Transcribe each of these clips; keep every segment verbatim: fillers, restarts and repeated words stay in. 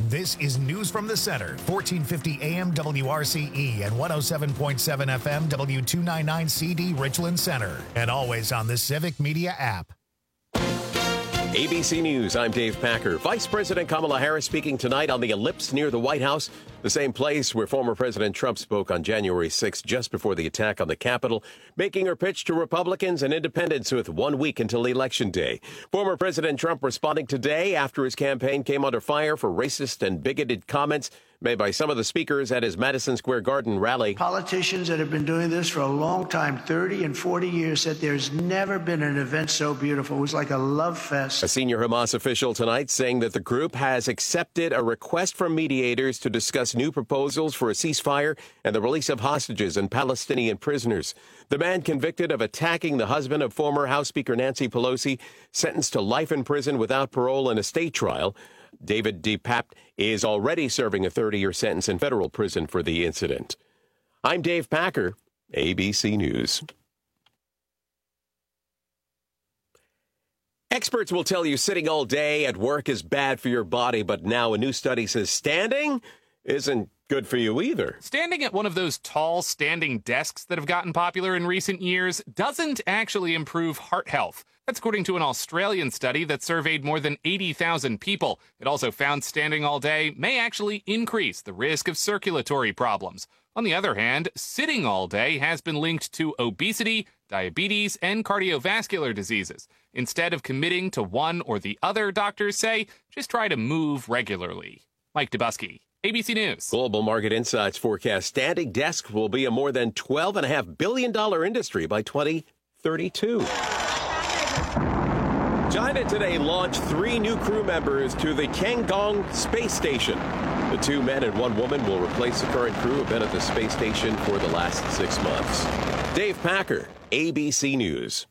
This is News from the Center, fourteen fifty A M W R C E and one oh seven point seven F M W two ninety-nine C D Richland Center. And always on the Civic Media app. A B C News, I'm Dave Packer. Vice President Kamala Harris speaking tonight on the Ellipse near the White House, the same place where former President Trump spoke on January sixth, just before the attack on the Capitol, making her pitch to Republicans and independents with one week until Election Day. Former President Trump responding today after his campaign came under fire for racist and bigoted comments made by some of the speakers at his Madison Square Garden rally. Politicians that have been doing this for a long time, thirty and forty years, said there's never been an event so beautiful. It was like a love fest. A senior Hamas official tonight saying that the group has accepted a request from mediators to discuss new proposals for a ceasefire and the release of hostages and Palestinian prisoners. The man convicted of attacking the husband of former House Speaker Nancy Pelosi, sentenced to life in prison without parole in a state trial. David DePape is already serving a thirty-year sentence in federal prison for the incident. I'm Dave Packer, A B C News. Experts will tell you sitting all day at work is bad for your body, but now a new study says standing isn't good for you either. Standing at one of those tall standing desks that have gotten popular in recent years doesn't actually improve heart health. That's according to an Australian study that surveyed more than eighty thousand people. It also found standing all day may actually increase the risk of circulatory problems. On the other hand, sitting all day has been linked to obesity, diabetes, and cardiovascular diseases. Instead of committing to one or the other, doctors say, just try to move regularly. Mike Dubusky, A B C News. Global Market Insights forecast standing desks will be a more than twelve point five billion dollars industry by twenty thirty-two. China today launched three new crew members to the Tiangong space station. The two men and one woman will replace the current crew who have been at the space station for the last six months. Dave Packer, A B C News.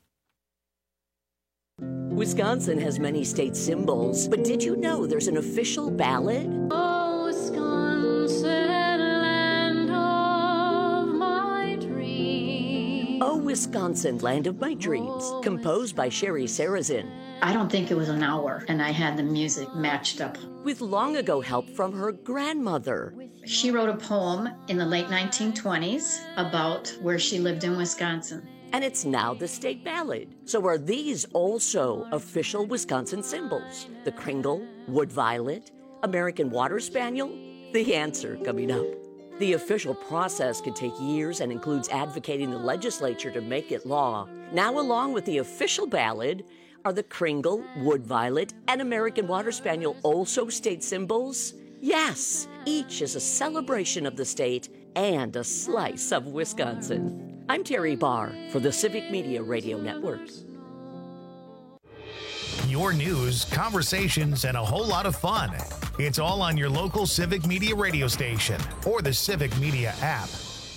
Wisconsin has many state symbols, but did you know there's an official ballad? Oh, Wisconsin, land of my dreams. Oh, Wisconsin, land of my dreams, composed by Sherry Sarazin. I don't think it was an hour, and I had the music matched up. With long ago help from her grandmother. She wrote a poem in the late nineteen twenties about where she lived in Wisconsin. And it's now the state ballad. So are these also official Wisconsin symbols? The Kringle, Wood Violet, American Water Spaniel? The answer coming up. The official process could take years and includes advocating the legislature to make it law. Now, along with the official ballad, are the Kringle, Wood Violet, and American Water Spaniel also state symbols? Yes, each is a celebration of the state and a slice of Wisconsin. I'm Terry Barr for the Civic Media Radio Network. Your news, conversations, and a whole lot of fun. It's all on your local Civic Media radio station or the Civic Media app.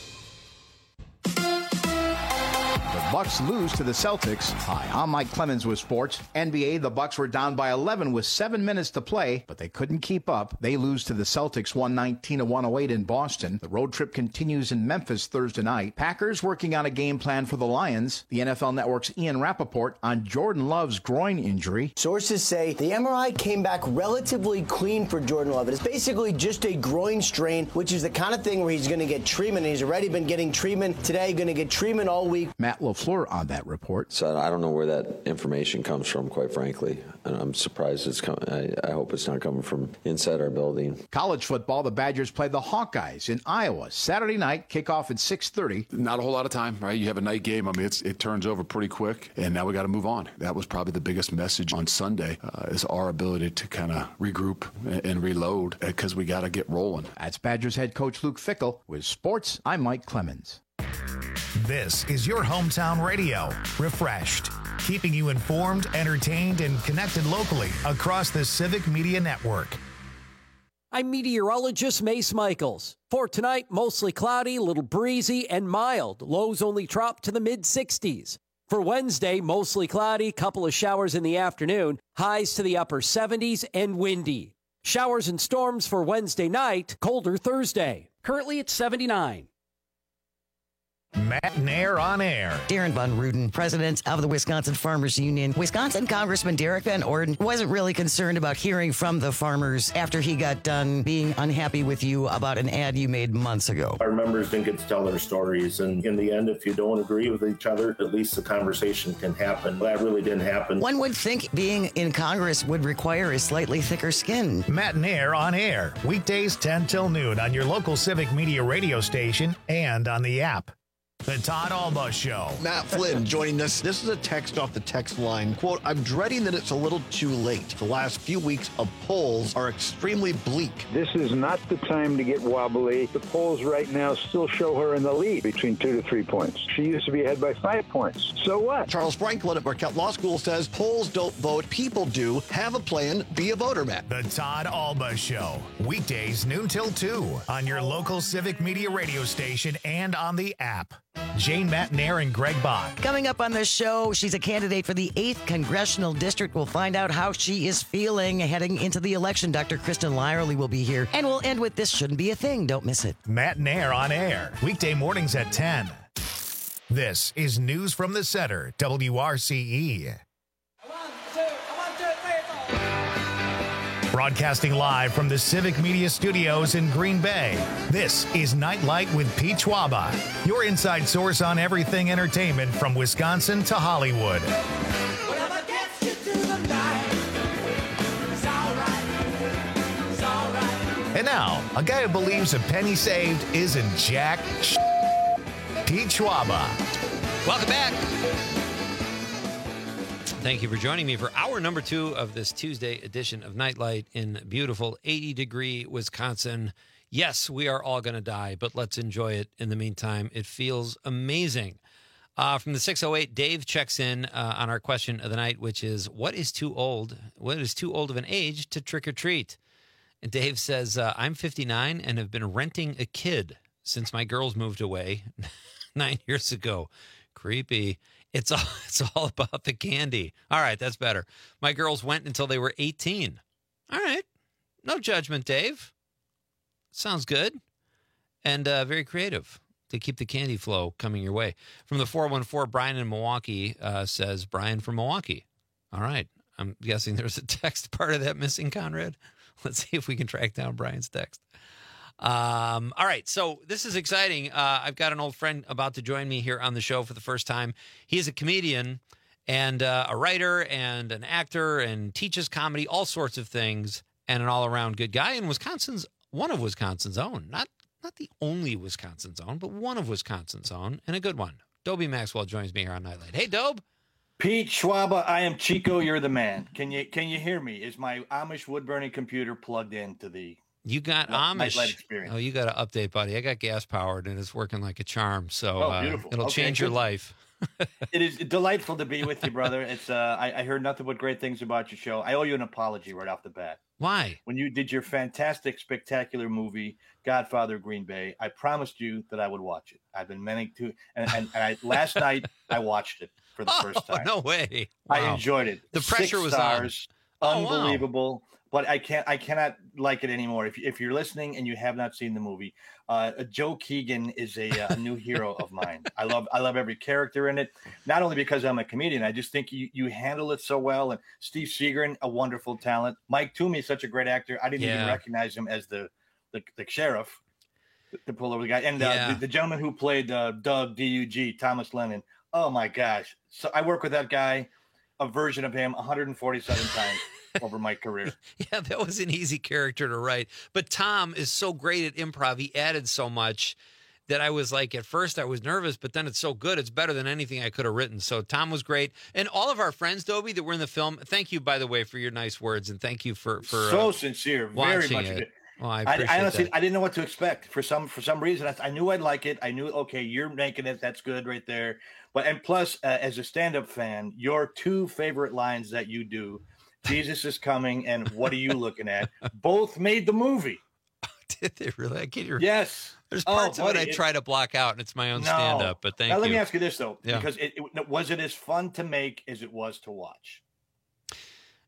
The Bucks lose to the Celtics. Hi, I'm Mike Clemens with sports. N B A, the Bucks were down by eleven with seven minutes to play, but they couldn't keep up. They lose to the Celtics one nineteen to one oh eight in Boston. The road trip continues in Memphis Thursday night. Packers working on a game plan for the Lions. The N F L Network's Ian Rappaport on Jordan Love's groin injury. Sources say the M R I came back relatively clean for Jordan Love. It's basically just a groin strain, which is the kind of thing where he's going to get treatment. He's already been getting treatment today, going to get treatment all week. Matt LaFleur on that report. So I don't know where that information comes from, quite frankly. And I'm surprised it's coming. I, I hope it's not coming from inside our building. College football, the Badgers play the Hawkeyes in Iowa Saturday night, kickoff at six thirty. Not a whole lot of time, right? You have a night game. I mean, it's, it turns over pretty quick, and now we got to move on. That was probably the biggest message on Sunday, uh, is our ability to kind of regroup and, and reload because we got to get rolling. That's Badgers head coach Luke Fickell. With sports, I'm Mike Clemens. This is your hometown radio, refreshed, keeping you informed, entertained, and connected locally across the Civic Media Network. I'm meteorologist Mace Michaels. For tonight, mostly cloudy, a little breezy, and mild. Lows only drop to the mid sixties. For Wednesday, mostly cloudy, couple of showers in the afternoon, highs to the upper seventies, and windy. Showers and storms for Wednesday night, colder Thursday. Currently at seventy-nine. Matt Nair on air. Darren Von Ruden, president of the Wisconsin Farmers Union. Wisconsin Congressman Derek Van Orden wasn't really concerned about hearing from the farmers after he got done being unhappy with you about an ad you made months ago. Our members didn't get to tell their stories, and in the end, if you don't agree with each other, at least the conversation can happen. That really didn't happen. One would think being in Congress would require a slightly thicker skin. Matt Nair on air, weekdays ten till noon on your local Civic Media radio station and on the app. The Todd Alba Show. Matt Flynn joining us. This is a text off the text line. Quote, I'm dreading that it's a little too late. The last few weeks of polls are extremely bleak. This is not the time to get wobbly. The polls right now still show her in the lead between two to three points. She used to be ahead by five points. So what? Charles Franklin at Marquette Law School says polls don't vote. People do. Have a plan. Be a voter, Matt. The Todd Alba Show. Weekdays noon till two on your local Civic Media radio station and on the app. Jane Matt Nair and Greg Bach. Coming up on the show, she's a candidate for the eighth Congressional District. We'll find out how she is feeling heading into the election. Doctor Kristen Lyerly will be here. And we'll end with This Shouldn't Be a Thing. Don't miss it. Matt Nair on air. Weekday mornings at ten. This is News from the Center, W R C E. Broadcasting live from the Civic Media Studios in Green Bay, this is Nightlight with Pete Schwaba, your inside source on everything entertainment from Wisconsin to Hollywood. And now, a guy who believes a penny saved isn't jack sh- Pete Schwaba. Welcome back. Thank you for joining me for hour number two of this Tuesday edition of Nightlight in beautiful eighty degree Wisconsin. Yes, we are all going to die, but let's enjoy it in the meantime. It feels amazing. Uh, from the six oh eight, Dave checks in uh, on our question of the night, which is, what is too old? What is too old of an age to trick or treat? And Dave says, uh, I'm fifty-nine and have been renting a kid since my girls moved away nine years ago. Creepy. It's all, it's all about the candy. All right, that's better. My girls went until they were eighteen. All right. No judgment, Dave. Sounds good. And uh, very creative to keep the candy flow coming your way. From the four one four, Brian in Milwaukee uh, says, Brian from Milwaukee. All right. I'm guessing there's a text part of that missing, Conrad. Let's see if we can track down Brian's text. Um, all right, so this is exciting. Uh, I've got an old friend about to join me here on the show for the first time. He is a comedian and uh, a writer and an actor and teaches comedy, all sorts of things, and an all-around good guy. And Wisconsin's one of Wisconsin's own, not not the only Wisconsin's own, but one of Wisconsin's own, and a good one. Dobie Maxwell joins me here on Nightlight. Hey, Dobe. Pete Schwaba, I am Chico. You're the man. Can you can you hear me? Is my Amish wood burning computer plugged into the? You got Amish. Oh, you got to update, buddy. I got gas powered and it's working like a charm. So oh, uh, it'll okay, change good. your life. It is delightful to be with you, brother. It's uh, I, I heard nothing but great things about your show. I owe you an apology right off the bat. Why? When you did your fantastic, spectacular movie, Godfather of Green Bay, I promised you that I would watch it. I've been meaning to, and, and, and I, last night I watched it for the oh, first time. No way! Wow. I enjoyed it. The pressure Six was stars, on. Unbelievable. Oh, wow. But I can't, I cannot like it anymore. If if you're listening and you have not seen the movie, uh, Joe Keegan is a, a new hero of mine. I love, I love every character in it. Not only because I'm a comedian, I just think you you handle it so well. And Steve Seagren, a wonderful talent. Mike Toomey, such a great actor. I didn't yeah. even recognize him as the the, the sheriff, the, the pull over the guy, and uh, yeah. the, the gentleman who played uh, Doug D U G, Thomas Lennon. Oh my gosh! So I work with that guy, a version of him, one hundred forty-seven times. Over my career. Yeah, that was an easy character to write. But Tom is so great at improv. He added so much that I was like, at first I was nervous, but then it's so good. It's better than anything I could have written. So Tom was great. And all of our friends, Dobie, that were in the film, thank you, by the way, for your nice words. And thank you for, for so uh, sincere. Very much. It. Well, I, I, I honestly, that. I didn't know what to expect for some, for some reason. I, I knew I'd like it. I knew, okay, you're making it. That's good right there. But, and plus, uh, as a stand-up fan, your two favorite lines that you do, Jesus is coming, and what are you looking at? Both made the movie. Did they really? I can't remember. Yes. There's parts oh, of it I it, try to block out, and it's my own no. stand-up, but thank now, you. Let me ask you this, though, yeah. because it, it, was it as fun to make as it was to watch?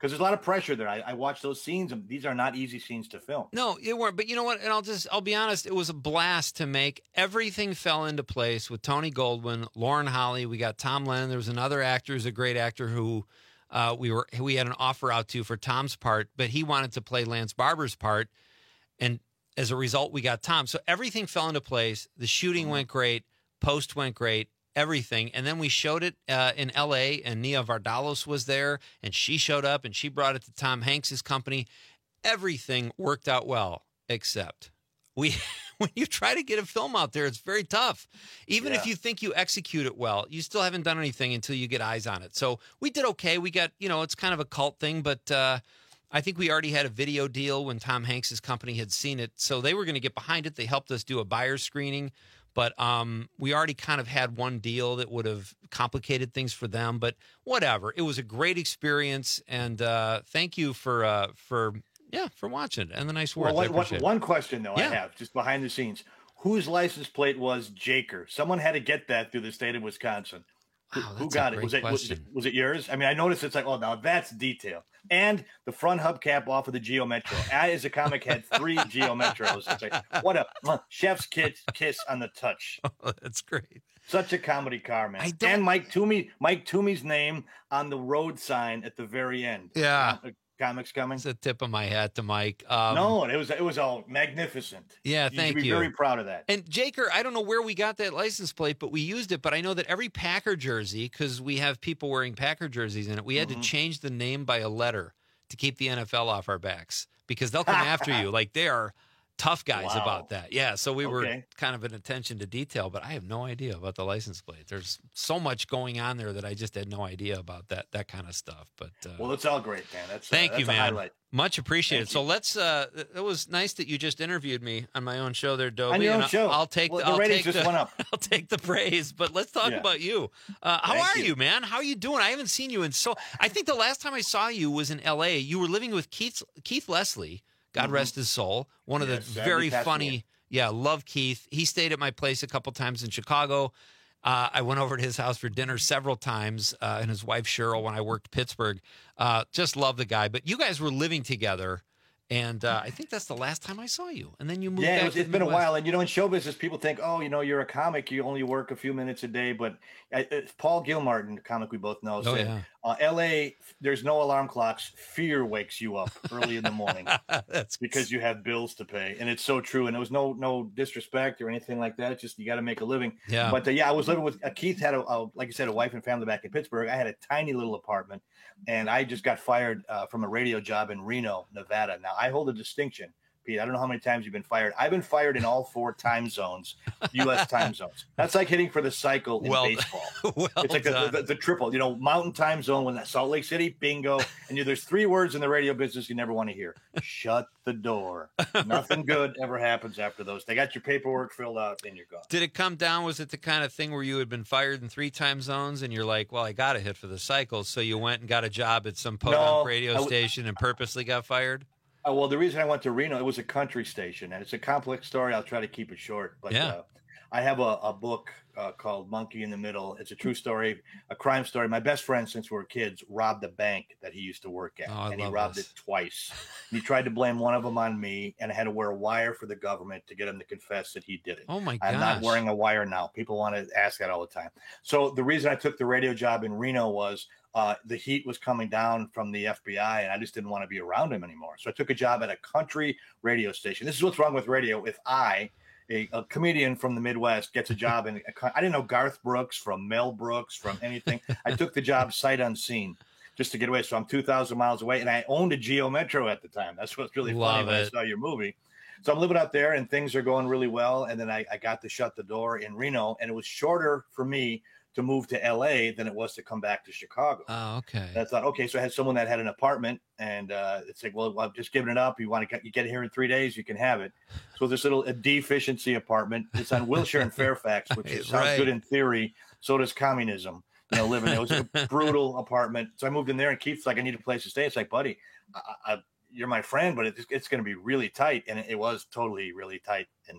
because there's a lot of pressure there. I, I watched those scenes, and these are not easy scenes to film. No, it weren't. But you know what? And I'll just, I'll be honest, it was a blast to make. Everything fell into place with Tony Goldwyn, Lauren Holly. We got Tom Lennon. There was another actor who's a great actor who uh, we were, we had an offer out to for Tom's part, but he wanted to play Lance Barber's part. And as a result, we got Tom. So everything fell into place. The shooting went great. Post went great. Everything. And then we showed it uh, in L A, and Nia Vardalos was there, and she showed up, and she brought it to Tom Hanks's company. Everything worked out well, except we when you try to get a film out there, it's very tough. Even Yeah. if you think you execute it well, you still haven't done anything until you get eyes on it. So we did okay. We got, you know, it's kind of a cult thing, but uh, I think we already had a video deal when Tom Hanks's company had seen it. So they were going to get behind it. They helped us do a buyer screening. But um, we already kind of had one deal that would have complicated things for them. But whatever, it was a great experience, and uh, thank you for uh, for yeah for watching it and the nice words. Well, I one, appreciate it. one question though Yeah. I have just behind the scenes: whose license plate was Jaker? Someone had to get that through the state of Wisconsin. Who, Wow, who that's a got it? great Was it, was it question. was it yours? I mean, I noticed it's like, oh, now that's detail. And the front hubcap off of the Geo Metro. I, as a comic, had three Geo Metros. It's like, what a uh, chef's kiss, kiss on the touch. Oh, that's great. Such a comedy car, man. I don't- And Mike Toomey, Mike Toomey's name on the road sign at the very end. Yeah. Uh, comics coming. It's a tip of my hat to Mike. Um, no, it was it was all magnificent. Yeah, you thank should be you. very proud of that. And Jaker, I don't know where we got that license plate, but we used it. But I know that every Packer jersey, because we have people wearing Packer jerseys in it, we had Mhm. to change the name by a letter to keep the N F L off our backs because they'll come after you. Like they are tough guys Wow. about that. Yeah, so we were Okay. kind of an attention to detail, but I have no idea about the license plate. There's so much going on there that I just had no idea about that that kind of stuff. But uh, Well, it's all great, man. That's uh, thank that's you, a man. highlight. Much appreciated. Thank So you. let's. Uh, it was nice that you just interviewed me on my own show there, Dobie. On your and own I'll- show. I'll take Well, the, the I'll ratings take just the, went up. I'll take the praise. But let's talk Yeah. about you. Uh, how Thank are you. you, man? How are you doing? I haven't seen you in so. I think the last time I saw you was in L A. You were living with Keith Keith Leslie. God Mhm. rest his soul. One of Yes, the sadly very passed funny. away. Yeah, love Keith. He stayed at my place a couple times in Chicago. Uh, I went over to his house for dinner several times, uh, and his wife Cheryl when I worked Pittsburgh. Uh, just love the guy. But you guys were living together, and uh, I think that's the last time I saw you. And then you moved Yeah, back it's, to it's the been a Midwest. while, and you know, in show business, people think, oh, you know, you're a comic, you only work a few minutes a day. But uh, uh, Paul Gilmartin, the comic we both know, Oh, said, yeah. uh, L A, there's no alarm clocks. Fear wakes you up early in the morning That's because you have bills to pay, and it's so true. And it was no no disrespect or anything like that. It's just you got to make a living. Yeah. But uh, yeah, I was living with uh, Keith had a, a like you said, a wife and family back in Pittsburgh. I had a tiny little apartment, and I just got fired uh, from a radio job in Reno, Nevada. Now I hold a distinction. Pete, I don't know how many times you've been fired. I've been fired in all four time zones, U S time zones. That's like hitting for the cycle in Well- baseball. well It's like the, done. the, the triple, you know, mountain time zone when that Salt Lake City, bingo. And you, there's three words in the radio business you never want to hear. Shut the door. Nothing good ever happens after those. They got your paperwork filled out, and you're gone. Did it come down? Was it the kind of thing where you had been fired in three time zones and you're like, well, I got to hit for the cycle. So you went and got a job at some podunk No, radio I w- station and purposely got fired? Uh, well, the reason I went to Reno, it was a country station, and it's a complex story. I'll try to keep it short. But Yeah. uh, I have a, a book uh, called Monkey in the Middle. It's a true story, a crime story. My best friend, since we were kids, robbed a bank that he used to work at, Oh, I and he love robbed this. it twice. And he tried to blame one of them on me, and I had to wear a wire for the government to get him to confess that he did it. Oh, my I'm not gosh. wearing a wire now. People want to ask that all the time. So the reason I took the radio job in Reno was uh, the heat was coming down from the F B I, and I just didn't want to be around him anymore. So I took a job at a country radio station. This is what's wrong with radio. If I, a, a comedian from the Midwest, gets a job in, a, co- I didn't know Garth Brooks from Mel Brooks from anything. I took the job sight unseen just to get away. So I'm two thousand miles away, and I owned a Geo Metro at the time. That's what's really Love funny when I it. saw your movie. So I'm living out there, and things are going really well. And then I, I got to shut the door in Reno, and it was shorter for me to move to L A than it was to come back to Chicago. Oh, okay. And I thought, okay, so I had someone that had an apartment, and uh, it's like, well, I'm just giving it up. You want to get, you get here in three days, you can have it. So this little a deficiency apartment, it's on Wilshire and Fairfax, which is, sounds Right. good in theory. So does communism. You know, living it was a brutal apartment. So I moved in there, and Keith's like, I need a place to stay. It's like, buddy, I, I, you're my friend, but it's it's going to be really tight, and it, it was totally really tight in there.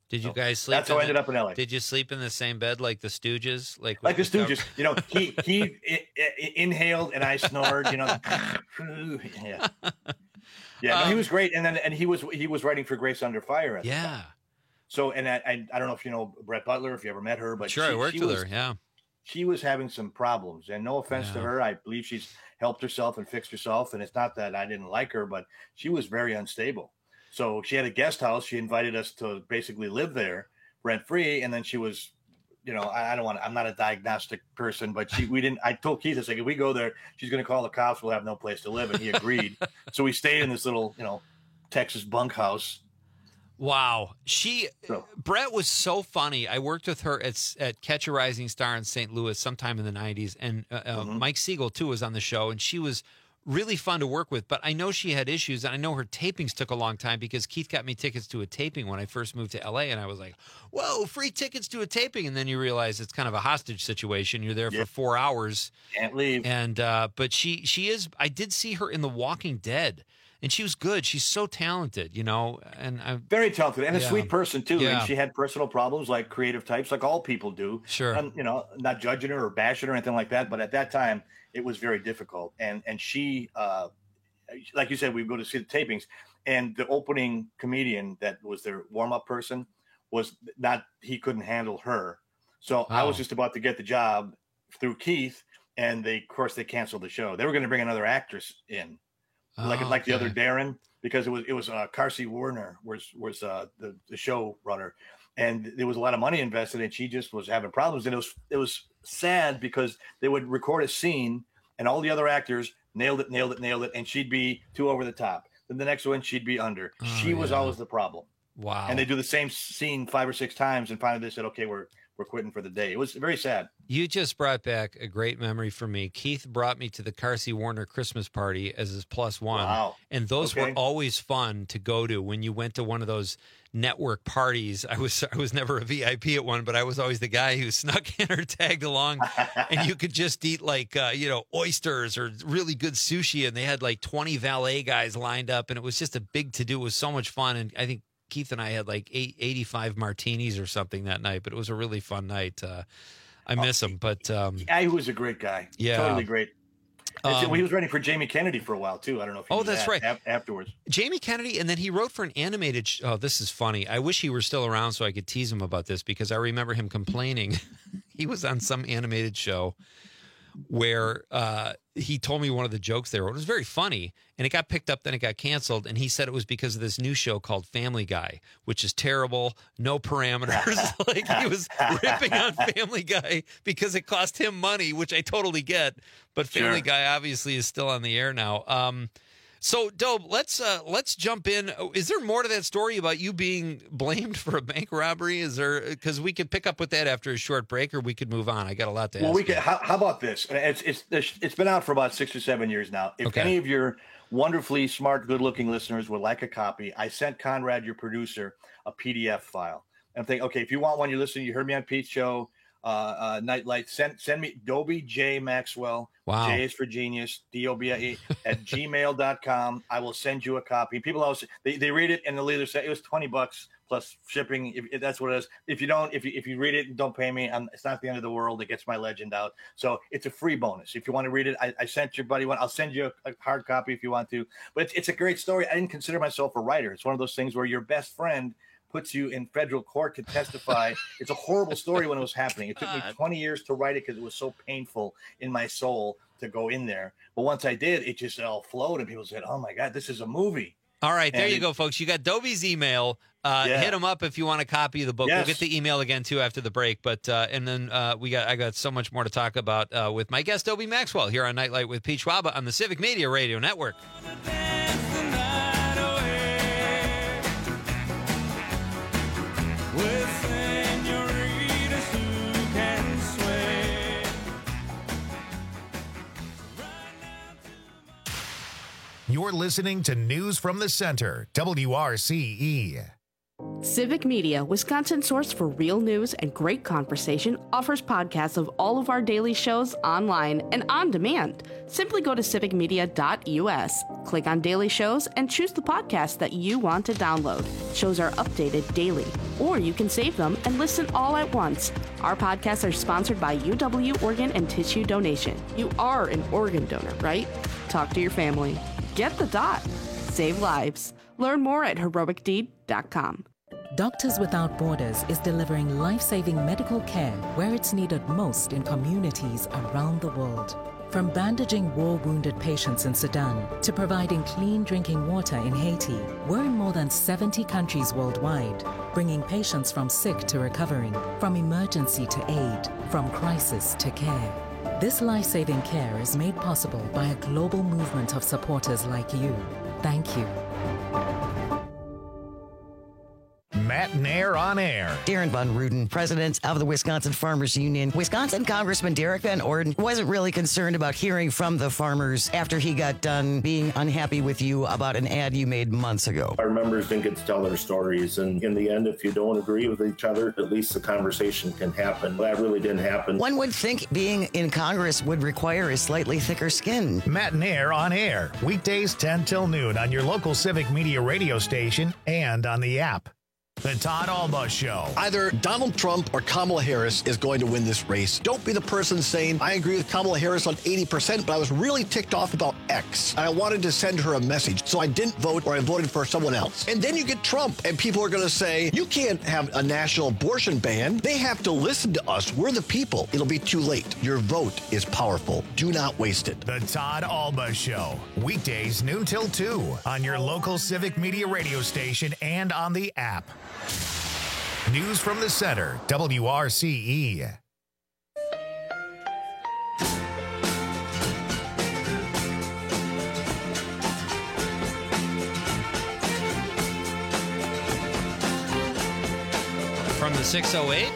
Did you So guys sleep? That's how I ended the, up in L A. Did you sleep in the same bed like the Stooges? Like Like the with Stooges, you know, he he I- I- inhaled and I snored. You know, yeah, yeah. No, he Um, was great, and then and he was he was writing for Grace Under Fire. At the Yeah. time. So, and I, I I don't know if you know Brett Butler, if you ever met her, but Sure, I she- worked she with was- her. Yeah. She was having some problems, and no offense to Yeah. her, I believe she's helped herself and fixed herself. And it's not that I didn't like her, but she was very unstable. So she had a guest house. She invited us to basically live there rent free, and then she was, you know, I, I don't want to, I'm not a diagnostic person, but she, we didn't, I told Keith, I said, if we go there, she's going to call the cops. We'll have no place to live. And he agreed. So we stayed in this little, you know, Texas bunkhouse. Wow. She, So- Brett was so funny. I worked with her at, at Catch a Rising Star in Saint Louis sometime in the nineties. And uh, uh, Mm-hmm. Mike Siegel, too, was on the show. And she was really fun to work with. But I know she had issues. And I know her tapings took a long time because Keith got me tickets to a taping when I first moved to L A. And I was like, whoa, free tickets to a taping. And then you realize it's kind of a hostage situation. You're there for Yep. four hours. Can't leave. And, uh, but she, she is, I did see her in The Walking Dead. And she was good. She's so talented, you know. And I, Very talented and a Yeah. sweet person too. Yeah. And she had personal problems like creative types, like all people do. Sure. Um, you know, not judging her or bashing her or anything like that. But at that time, it was very difficult. And and she, uh, like you said, we go to see the tapings, and the opening comedian that was their warm up person was not. He couldn't handle her. So I was Oh. just about to get the job through Keith, and they, of course, they canceled the show. They were going to bring another actress in. like Oh, like the other okay. Darren, because it was it was uh, Carsey Werner was was uh, the the show runner, and there was a lot of money invested, and she just was having problems, and it was it was sad because they would record a scene, and all the other actors nailed it, nailed it, nailed it, and she'd be too over the top. Then the next one she'd be under. Oh, she was yeah. always the problem, Wow. and they do the same scene five or six times, and finally they said, okay, we're we're quitting for the day. It was very sad. You just brought back a great memory for me. Keith brought me to the Carsey Warner Christmas party as his plus one. Wow. And those Okay. were always fun to go to when you went to one of those network parties. I was I was never a V I P at one, but I was always the guy who snuck in or tagged along, and you could just eat like uh, you know, oysters or really good sushi, and they had like twenty valet guys lined up, and it was just a big to do. It was so much fun, and I think Keith and I had like eight, eighty-five martinis or something that night, but it was a really fun night. Uh, I miss him, but um, Yeah, he was a great guy. Yeah. Totally great. And so Um, he was writing for Jamie Kennedy for a while too. I don't know if you Oh, knew that's that right. af- afterwards. Jamie Kennedy, and then he wrote for an animated. Sh- oh, this is funny. I wish he were still around so I could tease him about this because I remember him complaining. He was on some animated show where uh, he told me one of the jokes there. It was very funny, and it got picked up. Then it got canceled, and he said it was because of this new show called Family Guy, which is terrible, no parameters. Like he was ripping on Family Guy because it cost him money, which I totally get. But Family Sure. Guy obviously is still on the air now. Um, so, Dobe, let's uh, let's jump in. Is there more to that story about you being blamed for a bank robbery? Is there, because we could pick up with that after a short break, or we could move on. I got a lot to Well, ask. we you. can. How, how about this? It's it's it's been out for about six or seven years now. If Okay. any of your wonderfully smart, good-looking listeners would like a copy, I sent Conrad, your producer, a P D F file. And I'm thinking, okay, if you want one, you listen. You heard me on Pete's show, uh, uh, Nightlight. Send send me Dobie J Maxwell. Wow. J is for genius. D O B I E at gmail dot com. I will send you a copy. People always they, they read it and they'll either say it was twenty bucks plus shipping. If, if that's what it is. If you don't, if you if you read it and don't pay me, I'm, it's not the end of the world. It gets my legend out. So it's a free bonus. If you want to read it, I, I sent your buddy one. I'll send you a, a hard copy if you want to. But it's, it's a great story. I didn't consider myself a writer. It's one of those things where your best friend puts you in federal court to testify. It's a horrible story when it was happening. It took me twenty years to write it because it was so painful in my soul to go in there. But once I did, it just all flowed, and people said, "Oh my God, this is a movie." All right, there And you it- go, folks. You got Dobie's email. Uh, Yeah. Hit him up if you want a copy of the book. Yes. We'll get the email again too after the break. But uh, and then uh, we got I got so much more to talk about uh, with my guest Dobie Maxwell here on Nightlight with Pete Schwaba on the Civic Media Radio Network. You're listening to News from the Center, W R C E. Civic Media, Wisconsin's source for real news and great conversation, offers podcasts of all of our daily shows online and on demand. Simply go to civic media dot u s, click on Daily Shows, and choose the podcast that you want to download. Shows are updated daily, or you can save them and listen all at once. Our podcasts are sponsored by U W Organ and Tissue Donation. You are an organ donor, right? Talk to your family. Get the dot. Save lives. Learn more at heroic deed dot com. Doctors Without Borders is delivering life-saving medical care where it's needed most in communities around the world. From bandaging war-wounded patients in Sudan to providing clean drinking water in Haiti, we're in more than seventy countries worldwide, bringing patients from sick to recovering, from emergency to aid, from crisis to care. This life-saving care is made possible by a global movement of supporters like you. Thank you. Matt Nair on air. Darren Von Ruden, president of the Wisconsin Farmers Union. Wisconsin Congressman Derek Van Orden wasn't really concerned about hearing from the farmers after he got done being unhappy with you about an ad you made months ago. Our members didn't get to tell their stories. And in the end, if you don't agree with each other, at least the conversation can happen. That really didn't happen. One would think being in Congress would require a slightly thicker skin. Matt Nair on air. Weekdays ten till noon on your local Civic Media radio station and on the app. The Todd Alba Show. Either Donald Trump or Kamala Harris is going to win this race. Don't be the person saying, I agree with Kamala Harris on eighty percent, but I was really ticked off about X. And I wanted to send her a message, so I didn't vote or I voted for someone else. And then you get Trump, and people are going to say, you can't have a national abortion ban. They have to listen to us. We're the people. It'll be too late. Your vote is powerful. Do not waste it. The Todd Alba Show. Weekdays noon till two on your local Civic Media radio station and on the app. News from the center, W R C E. From the six oh eight,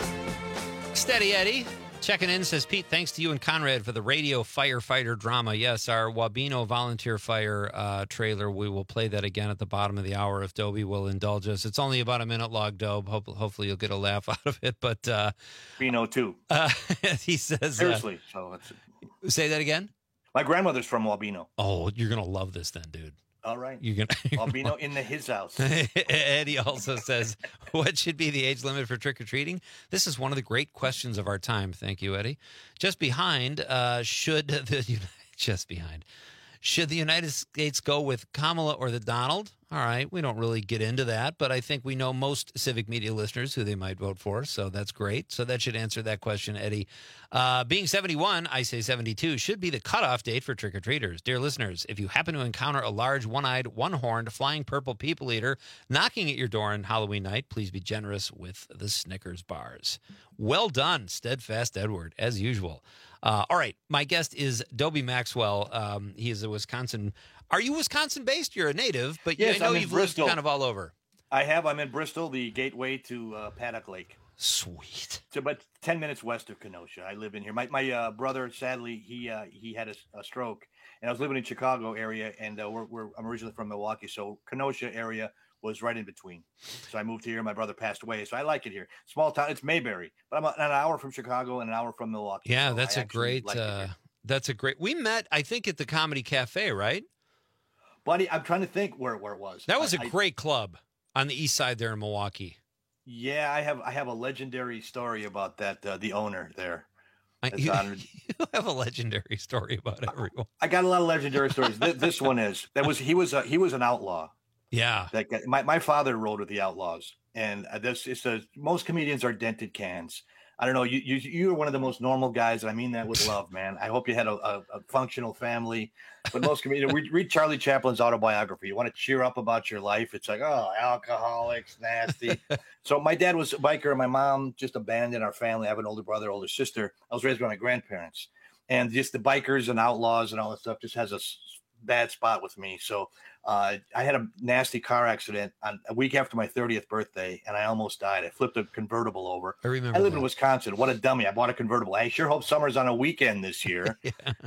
Steady Eddie checking in, says, Pete, thanks to you and Conrad for the radio firefighter drama. Yes, our Wabeno volunteer fire uh, trailer. We will play that again at the bottom of the hour if Dobie will indulge us. It's only about a minute long, Dobe. Hope, hopefully you'll get a laugh out of it. But uh, Beno too. Uh, he says, seriously. Uh, so it's, say that again. My grandmother's from Wabeno. Oh, you're gonna love this then, dude. All right. You're gonna Albino in the his house. Eddie also says, what should be the age limit for trick-or-treating? This is one of the great questions of our time. Thank you, Eddie. Just behind, uh, should the just behind. Should the United States go with Kamala or the Donald? All right, we don't really get into that, but I think we know most Civic Media listeners who they might vote for, so that's great. So that should answer that question, Eddie. Uh, being seventy-one, I say seventy-two, should be the cutoff date for trick-or-treaters. Dear listeners, if you happen to encounter a large, one-eyed, one-horned, flying purple people eater knocking at your door on Halloween night, please be generous with the Snickers bars. Well done, Steadfast Edward, as usual. Uh, all right, my guest is Dobie Maxwell. Um, he is a Wisconsin. Are you Wisconsin-based? You're a native, but yes, I know I'm in you've lived Bristol. kind of all over. I have. I'm in Bristol, the gateway to uh, Paddock Lake. Sweet. It's about ten minutes west of Kenosha. I live in here. My my uh, brother, sadly, he uh, he had a, a stroke, and I was living in Chicago area, and uh, we're, we're I'm originally from Milwaukee, so Kenosha area was right in between. So I moved here. My brother passed away, so I like it here. Small town. It's Mayberry, but I'm a, an hour from Chicago and an hour from Milwaukee. Yeah, so that's I a great. like Uh, that's a great. We met, I think, at the Comedy Cafe, right? Buddy, I'm trying to think where, where it was. That was a I, great club on the east side there in Milwaukee. Yeah, I have I have a legendary story about that. Uh, the owner there. I, you, you have a legendary story about everyone. I got a lot of legendary stories. this, this one is that was he was a, he was an outlaw. Yeah, that guy, my my father rode with the Outlaws, and this it's a most comedians are dented cans. I don't know. You you you're one of the most normal guys, and I mean that with love, man. I hope you had a, a, a functional family. But most comedians read, read Charlie Chaplin's autobiography. You want to cheer up about your life. It's like, oh, alcoholics, nasty. So my dad was a biker, and my mom just abandoned our family. I have an older brother, older sister. I was raised by my grandparents, and just the bikers and outlaws and all that stuff just has a bad spot with me. So uh, I had a nasty car accident on a week after my thirtieth birthday, and I almost died. I flipped a convertible over. I remember. I live that. in Wisconsin. What a dummy! I bought a convertible. I sure hope summer's on a weekend this year. Yeah.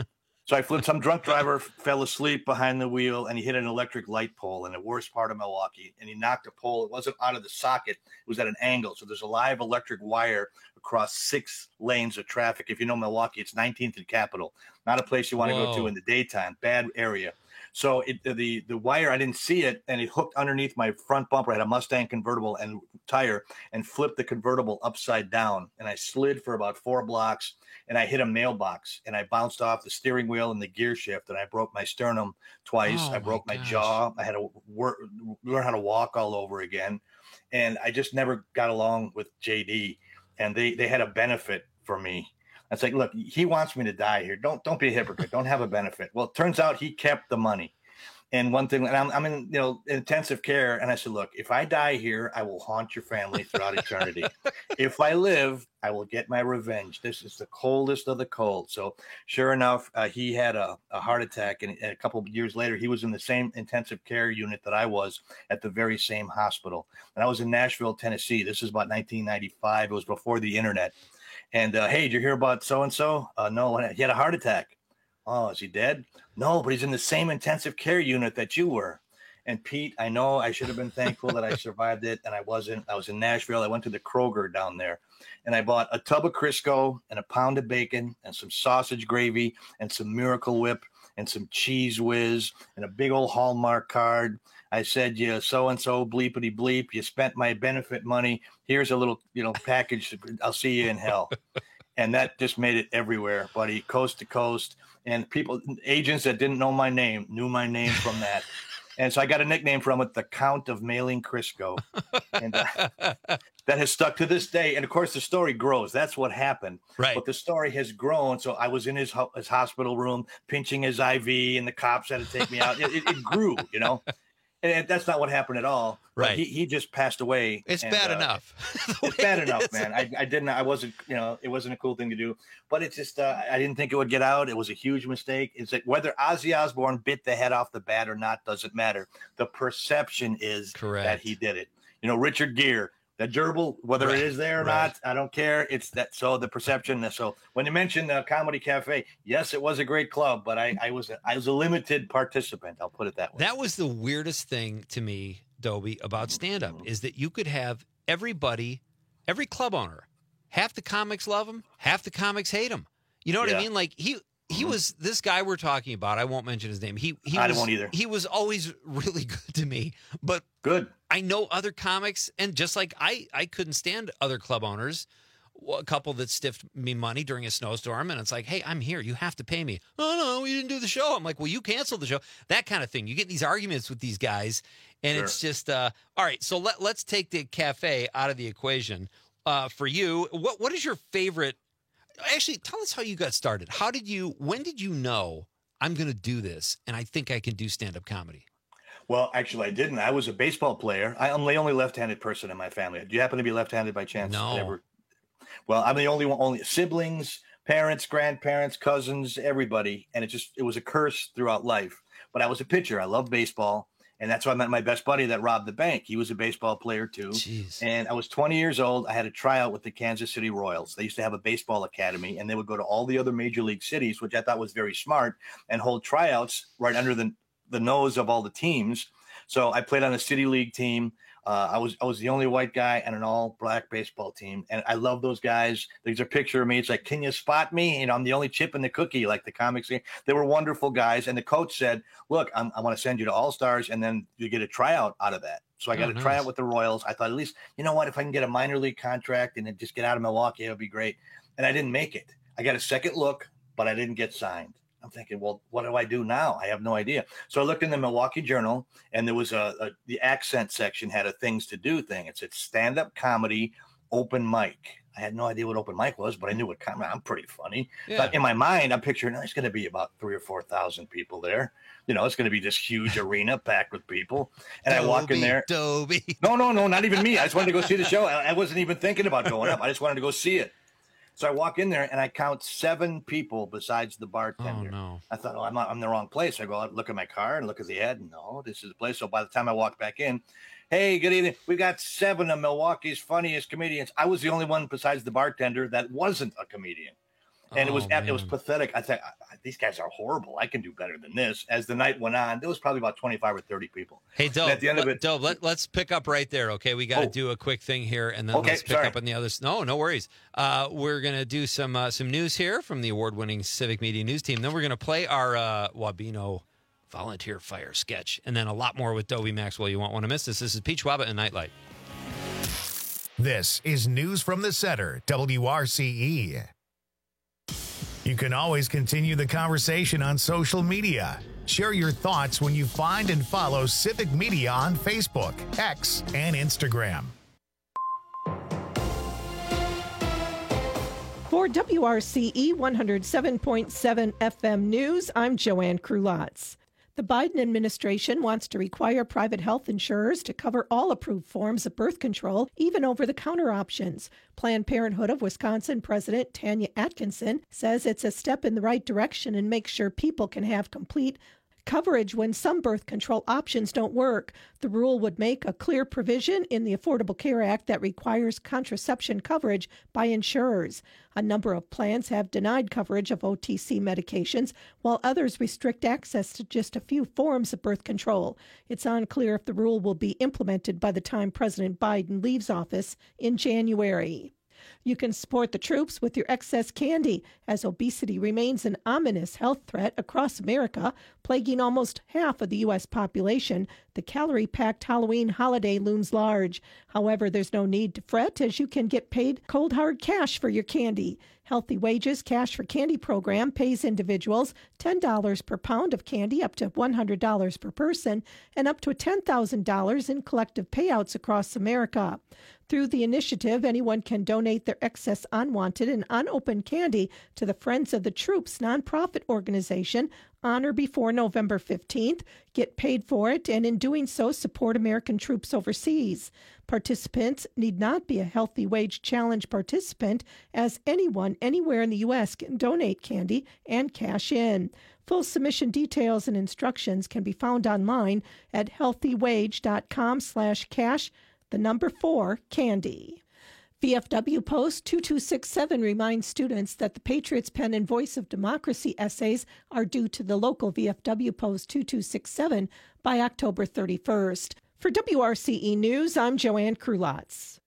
So I flipped. Some drunk driver fell asleep behind the wheel, and he hit an electric light pole in the worst part of Milwaukee. And he knocked a pole. It wasn't out of the socket. It was at an angle. So there's a live electric wire across six lanes of traffic. If you know Milwaukee, it's nineteenth and Capitol. Not a place you want to go to in the daytime. Bad area. So it, the the wire, I didn't see it, and it hooked underneath my front bumper. I had a Mustang convertible and tire, and flipped the convertible upside down. And I slid for about four blocks, and I hit a mailbox, and I bounced off the steering wheel and the gear shift, and I broke my sternum twice. Oh, I broke my my, gosh. jaw. I had to work, learn how to walk all over again, and I just never got along with J D. And they they had a benefit for me. It's like, look, he wants me to die here. Don't don't be a hypocrite. Don't have a benefit. Well, it turns out he kept the money. And one thing, and I'm, I'm in, you know, intensive care. And I said, look, if I die here, I will haunt your family throughout eternity. If I live, I will get my revenge. This is the coldest of the cold. So sure enough, uh, he had a, a heart attack. And, and a couple of years later, he was in the same intensive care unit that I was at the very same hospital. And I was in Nashville, Tennessee. This is about nineteen ninety-five. It was before the internet. And, uh, hey, did you hear about so-and-so? Uh, no, he had a heart attack. Oh, is he dead? No, but he's in the same intensive care unit that you were. And Pete, I know I should have been thankful that I survived it, and I wasn't. I was in Nashville. I went to the Kroger down there, and I bought a tub of Crisco and a pound of bacon and some sausage gravy and some Miracle Whip and some Cheese Whiz and a big old Hallmark card. I said, yeah, so-and-so, bleepity bleep, you spent my benefit money. Here's a little, you know, package. I'll see you in hell. And that just made it everywhere, buddy, coast to coast. And people, agents that didn't know my name, knew my name from that. And so I got a nickname from it, the Count of Mailing Crisco. And uh, that has stuck to this day. And of course, the story grows. That's what happened. Right. But the story has grown. So I was in his, ho- his hospital room, pinching his I V, and the cops had to take me out. It, it, it grew, you know. And that's not what happened at all. Right. He, he just passed away. It's and, bad uh, enough. It's bad enough, man. I, I didn't, I wasn't, you know, it wasn't a cool thing to do, but it's just, uh, I didn't think it would get out. It was a huge mistake. It's like whether Ozzy Osbourne bit the head off the bat or not, doesn't matter. The perception is Correct. that he did it. You know, Richard Gere, that gerbil, whether Right. it is there or Right. not, I don't care. It's that. So the perception. So when you mentioned the Comedy Cafe, yes, it was a great club, but I, I was, a, I was a limited participant. I'll put it that way. That was the weirdest thing to me, Dobie, about stand-up is that you could have everybody, every club owner, half the comics love him, half the comics hate him. You know what Yeah. I mean? Like he he was this guy we're talking about. I won't mention his name. He he I was, won't either. He was always really good to me. But good. I know other comics, and just like I I couldn't stand other club owners. A couple that stiffed me money during a snowstorm, and it's like, hey, I'm here. You have to pay me. Oh, no, we didn't do the show. I'm like, well, you canceled the show. That kind of thing. You get these arguments with these guys, and Sure. it's just, uh, all right, so let, let's take the cafe out of the equation. Uh, for you, what what is your favorite? Actually, tell us how you got started. How did you, when did you know I'm going to do this, and I think I can do stand-up comedy? Well, actually, I didn't. I was a baseball player. I, I'm the only left-handed person in my family. Do you happen to be left-handed by chance? No. Ever? Well, I'm the only one, only siblings, parents, grandparents, cousins, everybody. And it just, it was a curse throughout life. But I was a pitcher. I love baseball. And that's why I met my best buddy that robbed the bank. He was a baseball player too. Jeez. And I was twenty years old. I had a tryout with the Kansas City Royals. They used to have a baseball academy, and they would go to all the other major league cities, which I thought was very smart, and hold tryouts right under the, the nose of all the teams. So I played on a city league team. Uh, I was I was the only white guy on an all black baseball team, and I love those guys. There's a picture of me. It's like, can you spot me? You know, I'm the only chip in the cookie, like the comics. They were wonderful guys, and the coach said, "Look, I'm, I want to send you to All Stars, and then you get a tryout out of that." So I got Oh, a nice. tryout with the Royals. I thought, at least, you know what, if I can get a minor league contract and then just get out of Milwaukee, it would be great. And I didn't make it. I got a second look, but I didn't get signed. I'm thinking, well, what do I do now? I have no idea. So I looked in the Milwaukee Journal, and there was a, a the accent section had a things to do thing. It said stand-up comedy, open mic. I had no idea what open mic was, but I knew what comedy. I'm pretty funny. Yeah. But in my mind, I'm picturing there's going to be about three or four thousand people there. You know, it's going to be this huge arena packed with people. And I walk in Dobie, there. Dobie. No, no, no, not even me. I just wanted to go see the show. I I wasn't even thinking about going up. I just wanted to go see it. So I walk in there and I count seven people besides the bartender. Oh, no. I thought, oh, I'm not, I'm in the wrong place. I go out, look at my car and look at the ad. No, this is the place. So by the time I walked back in, hey, good evening. We've got seven of Milwaukee's funniest comedians. I was the only one besides the bartender that wasn't a comedian. And Oh, it was it was man. pathetic. I thought, these guys are horrible. I can do better than this. As the night went on, there was probably about twenty-five or thirty people. Hey, And Dope, at the end of let, it, Dope, let, let's pick up right there, okay? We got to Oh. do a quick thing here, and then Okay, let's pick sorry. up on the others. No, no worries. Uh, we're going to do some uh, some news here from the award-winning Civic Media News team. Then we're going to play our uh, Wabino Volunteer Fire sketch, and then a lot more with Dobie Maxwell. You won't want to miss this. This is Peach Waba and Nightlight. This is News from the Center, W R C E. You can always continue the conversation on social media. Share your thoughts when you find and follow Civic Media on Facebook, X, and Instagram. For W R C E one oh seven point seven F M News, I'm Joanne Krulotz. The Biden administration wants to require private health insurers to cover all approved forms of birth control, even over-the-counter options. Planned Parenthood of Wisconsin President Tanya Atkinson says it's a step in the right direction and makes sure people can have complete coverage when some birth control options don't work. The rule would make a clear provision in the Affordable Care Act that requires contraception coverage by insurers. A number of plans have denied coverage of O T C medications, while others restrict access to just a few forms of birth control. It's unclear if the rule will be implemented by the time President Biden leaves office in January. You can support the troops with your excess candy, as obesity remains an ominous health threat across America, plaguing almost half of the U S population. The calorie-packed Halloween holiday looms large. However, there's no need to fret, as you can get paid cold hard cash for your candy. Healthy Wages Cash for Candy program pays individuals ten dollars per pound of candy, up to one hundred dollars per person, and up to ten thousand dollars in collective payouts across America. Through the initiative, anyone can donate their excess unwanted and unopened candy to the Friends of the Troops nonprofit organization on or before November fifteenth, get paid for it, and in doing so, support American troops overseas. Participants need not be a Healthy Wage Challenge participant, as anyone anywhere in the U S can donate candy and cash in. Full submission details and instructions can be found online at healthywage.com slash cash, the number four, candy. V F W Post two two six seven reminds students that the Patriots Pen and Voice of Democracy essays are due to the local V F W Post two two six seven by October thirty-first. For W R C E News, I'm Joanne Krulotz.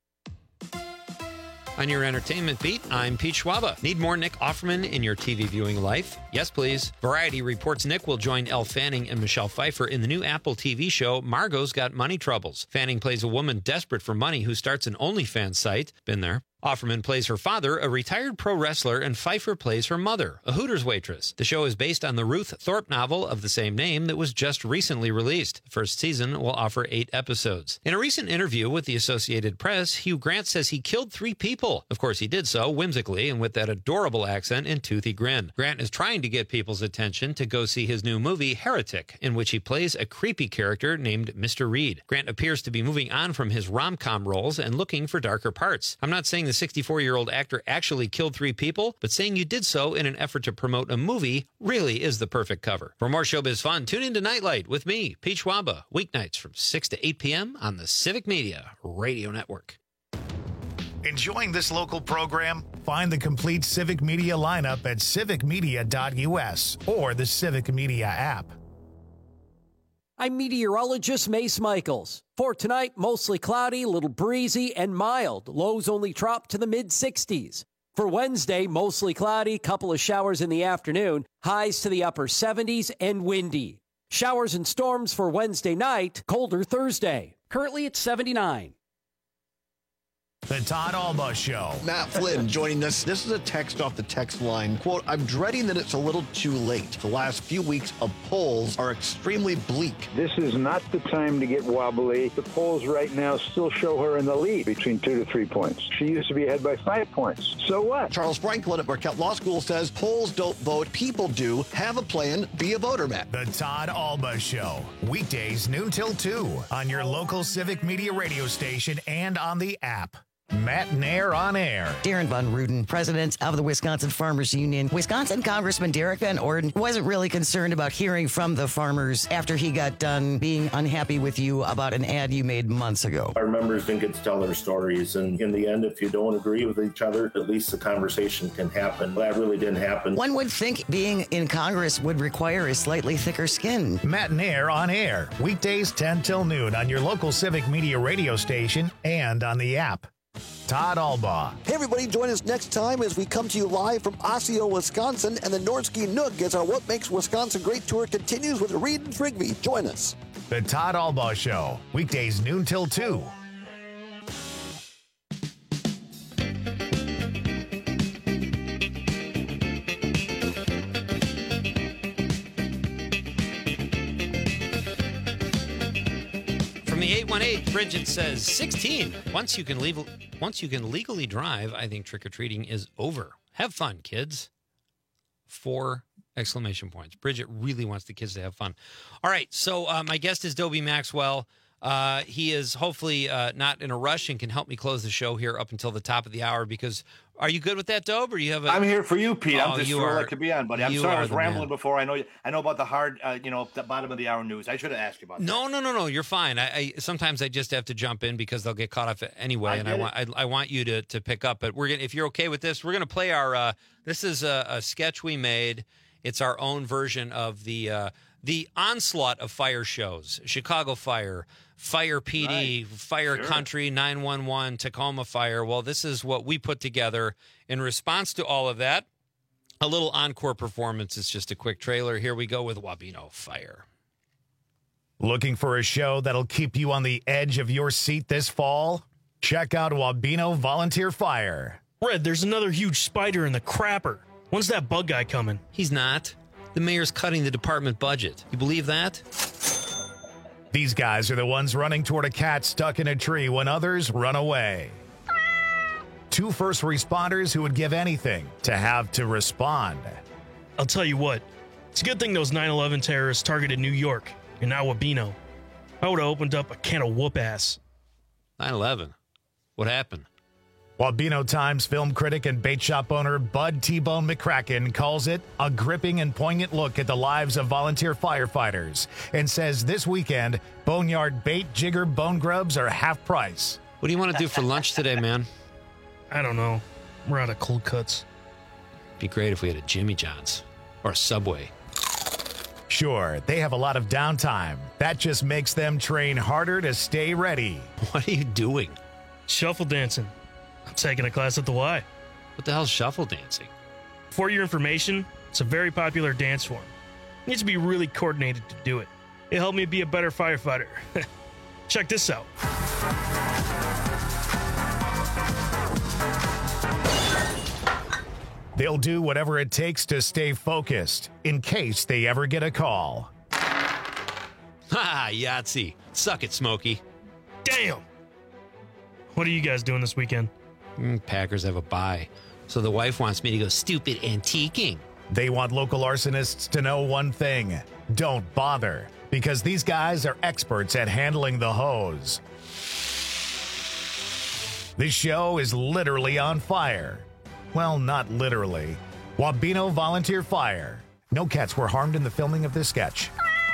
On your entertainment beat, I'm Pete Schwaba. Need more Nick Offerman in your T V viewing life? Yes, please. Variety reports Nick will join Elle Fanning and Michelle Pfeiffer in the new Apple T V show Margot's Got Money Troubles. Fanning plays a woman desperate for money who starts an OnlyFans site. Been there. Offerman plays her father, a retired pro wrestler, and Pfeiffer plays her mother, a Hooters waitress. The show is based on the Ruth Thorpe novel of the same name that was just recently released. The first season will offer eight episodes. In a recent interview with the Associated Press, Hugh Grant says he killed three people. Of course, he did so whimsically and with that adorable accent and toothy grin. Grant is trying to get people's attention to go see his new movie, Heretic, in which he plays a creepy character named Mister Reed. Grant appears to be moving on from his rom-com roles and looking for darker parts. I'm not saying the sixty-four-year-old actor actually killed three people, but saying you did so in an effort to promote a movie really is the perfect cover. For more showbiz fun, tune in to Nightlight with me, Pete Schwaba, weeknights from six to eight p.m. on the Civic Media Radio Network. Enjoying this local program? Find the complete Civic Media lineup at civic media dot u s or the Civic Media app. I'm meteorologist Mace Michaels. For tonight, mostly cloudy, a little breezy, and mild. Lows only drop to the mid sixties. For Wednesday, mostly cloudy, couple of showers in the afternoon, highs to the upper seventies, and windy. Showers and storms for Wednesday night, colder Thursday. Currently at seventy-nine. The Todd Alba Show. Matt Flynn joining us. This is a text off the text line. Quote, I'm dreading that it's a little too late. The last few weeks of polls are extremely bleak. This is not the time to get wobbly. The polls right now still show her in the lead between two to three points. She used to be ahead by five points. So what? Charles Franklin at Marquette Law School says polls don't vote, people do. Have a plan, be a voter, Matt. The Todd Alba Show. Weekdays noon till two on your local Civic Media radio station and on the app. Matt Nair on air. Darren Von Ruden, president of the Wisconsin Farmers Union. Wisconsin Congressman Derek Van Orden wasn't really concerned about hearing from the farmers after he got done being unhappy with you about an ad you made months ago. Our members didn't get to tell their stories, and in the end, if you don't agree with each other, at least the conversation can happen. That really didn't happen. One would think being in Congress would require a slightly thicker skin. Matt Nair on air, weekdays ten till noon on your local Civic Media radio station and on the app. Todd Albaugh. Hey, everybody, join us next time as we come to you live from Osseo, Wisconsin, and the Nordsky Nook as our What Makes Wisconsin Great tour continues with Reed and Trigby. Join us. The Todd Albaugh Show, weekdays noon till two. From the eight one eight, Bridget says sixteen. Once you can legal, once you can legally drive, I think trick-or-treating is over. Have fun, kids. Four exclamation points. Bridget really wants the kids to have fun. All right, so uh, my guest is Dobie Maxwell. Uh, he is hopefully uh, not in a rush and can help me close the show here up until the top of the hour because are you good with that, Dobe, or do you have a... I'm here for you, Pete. Oh, I'm just you thrilled are- like to be on, buddy. I'm you sorry I are was the rambling man. before. I know I know about the hard, uh, you know, the bottom of the hour news. I should have asked you about that. No, no, no, no. You're fine. I, I sometimes I just have to jump in because they'll get caught up anyway, I and I get want I, I want you to to pick up. But we're gonna, if you're okay with this, we're gonna play our. Uh, this is a, a sketch we made. It's our own version of the uh, the onslaught of fire shows: Chicago Fire, Fire P D, Right. Fire Sure. Country, nine one one, Tacoma Fire. Well, this is what we put together in response to all of that. A little encore performance. It's just a quick trailer. Here we go with Wabeno Fire. Looking for a show that'll keep you on the edge of your seat this fall? Check out Wabeno Volunteer Fire. Red, there's another huge spider in the crapper. When's that bug guy coming? He's not. The mayor's cutting the department budget. You believe that? These guys are the ones running toward a cat stuck in a tree when others run away. Two first responders who would give anything to have to respond. I'll tell you what, it's a good thing those nine eleven terrorists targeted New York and now Wabeno. I would have opened up a can of whoop ass. nine eleven. What happened? Wabeno Times film critic and bait shop owner Bud T-Bone McCracken calls it a gripping and poignant look at the lives of volunteer firefighters and says this weekend, Boneyard bait jigger bone grubs are half price. What do you want to do for lunch today, man? I don't know. We're out of cold cuts. Be great if we had a Jimmy John's or a Subway. Sure, they have a lot of downtime. That just makes them train harder to stay ready. What are you doing? Shuffle dancing. I'm taking a class at the Y. What the hell's shuffle dancing? For your information, it's a very popular dance form. You need to be really coordinated to do it. It helped me be a better firefighter. Check this out. They'll do whatever it takes to stay focused in case they ever get a call. Ha! Yahtzee. Suck it, Smokey. Damn! What are you guys doing this weekend? Mm, Packers have a bye. So the wife wants me to go stupid antiquing. They want local arsonists to know one thing. Don't bother, because these guys are experts at handling the hose. This show is literally on fire. Well, not literally. Wabeno Volunteer Fire. No cats were harmed in the filming of this sketch.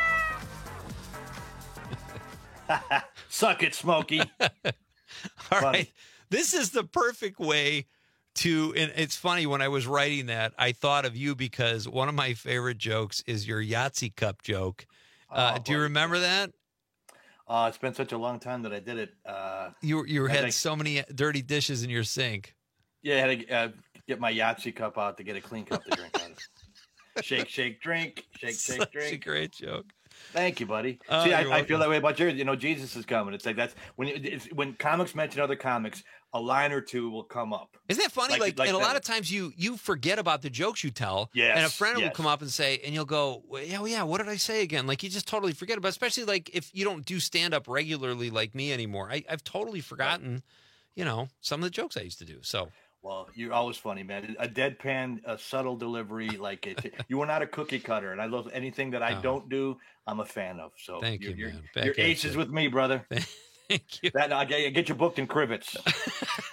Suck it, Smokey. All right. This is the perfect way to, and it's funny, when I was writing that, I thought of you because one of my favorite jokes is your Yahtzee cup joke. Uh, Oh, do you boy. remember that? Uh, it's been such a long time that I did it. Uh, You you I had think- so many dirty dishes in your sink. Yeah, I had to uh, get my Yahtzee cup out to get a clean cup to drink out of. Shake, shake, drink. Shake, shake, Such drink. a great joke. Thank you, buddy. Oh, See, you're I, I feel welcome. that way about yours. You know, Jesus is coming. It's like that's when it- it's, when comics mention other comics, a line or two will come up. Isn't that funny? Like, and a that. lot of times you you forget about the jokes you tell, Yes, and a friend will yes. come up and say, and you'll go, well, yeah, well, yeah, what did I say again? Like you just totally forget about, it, especially like if you don't do stand up regularly like me anymore. I, I've totally forgotten, you know, some of the jokes I used to do. So Well, you're always funny, man. A deadpan, a subtle delivery, like it. You are not a cookie cutter, and I love anything that I Oh. don't do. I'm a fan of. So Thank you're, you, you're, man. Back You're at aces you. with me, brother. Thank you. That I get, I get you booked in Crivets.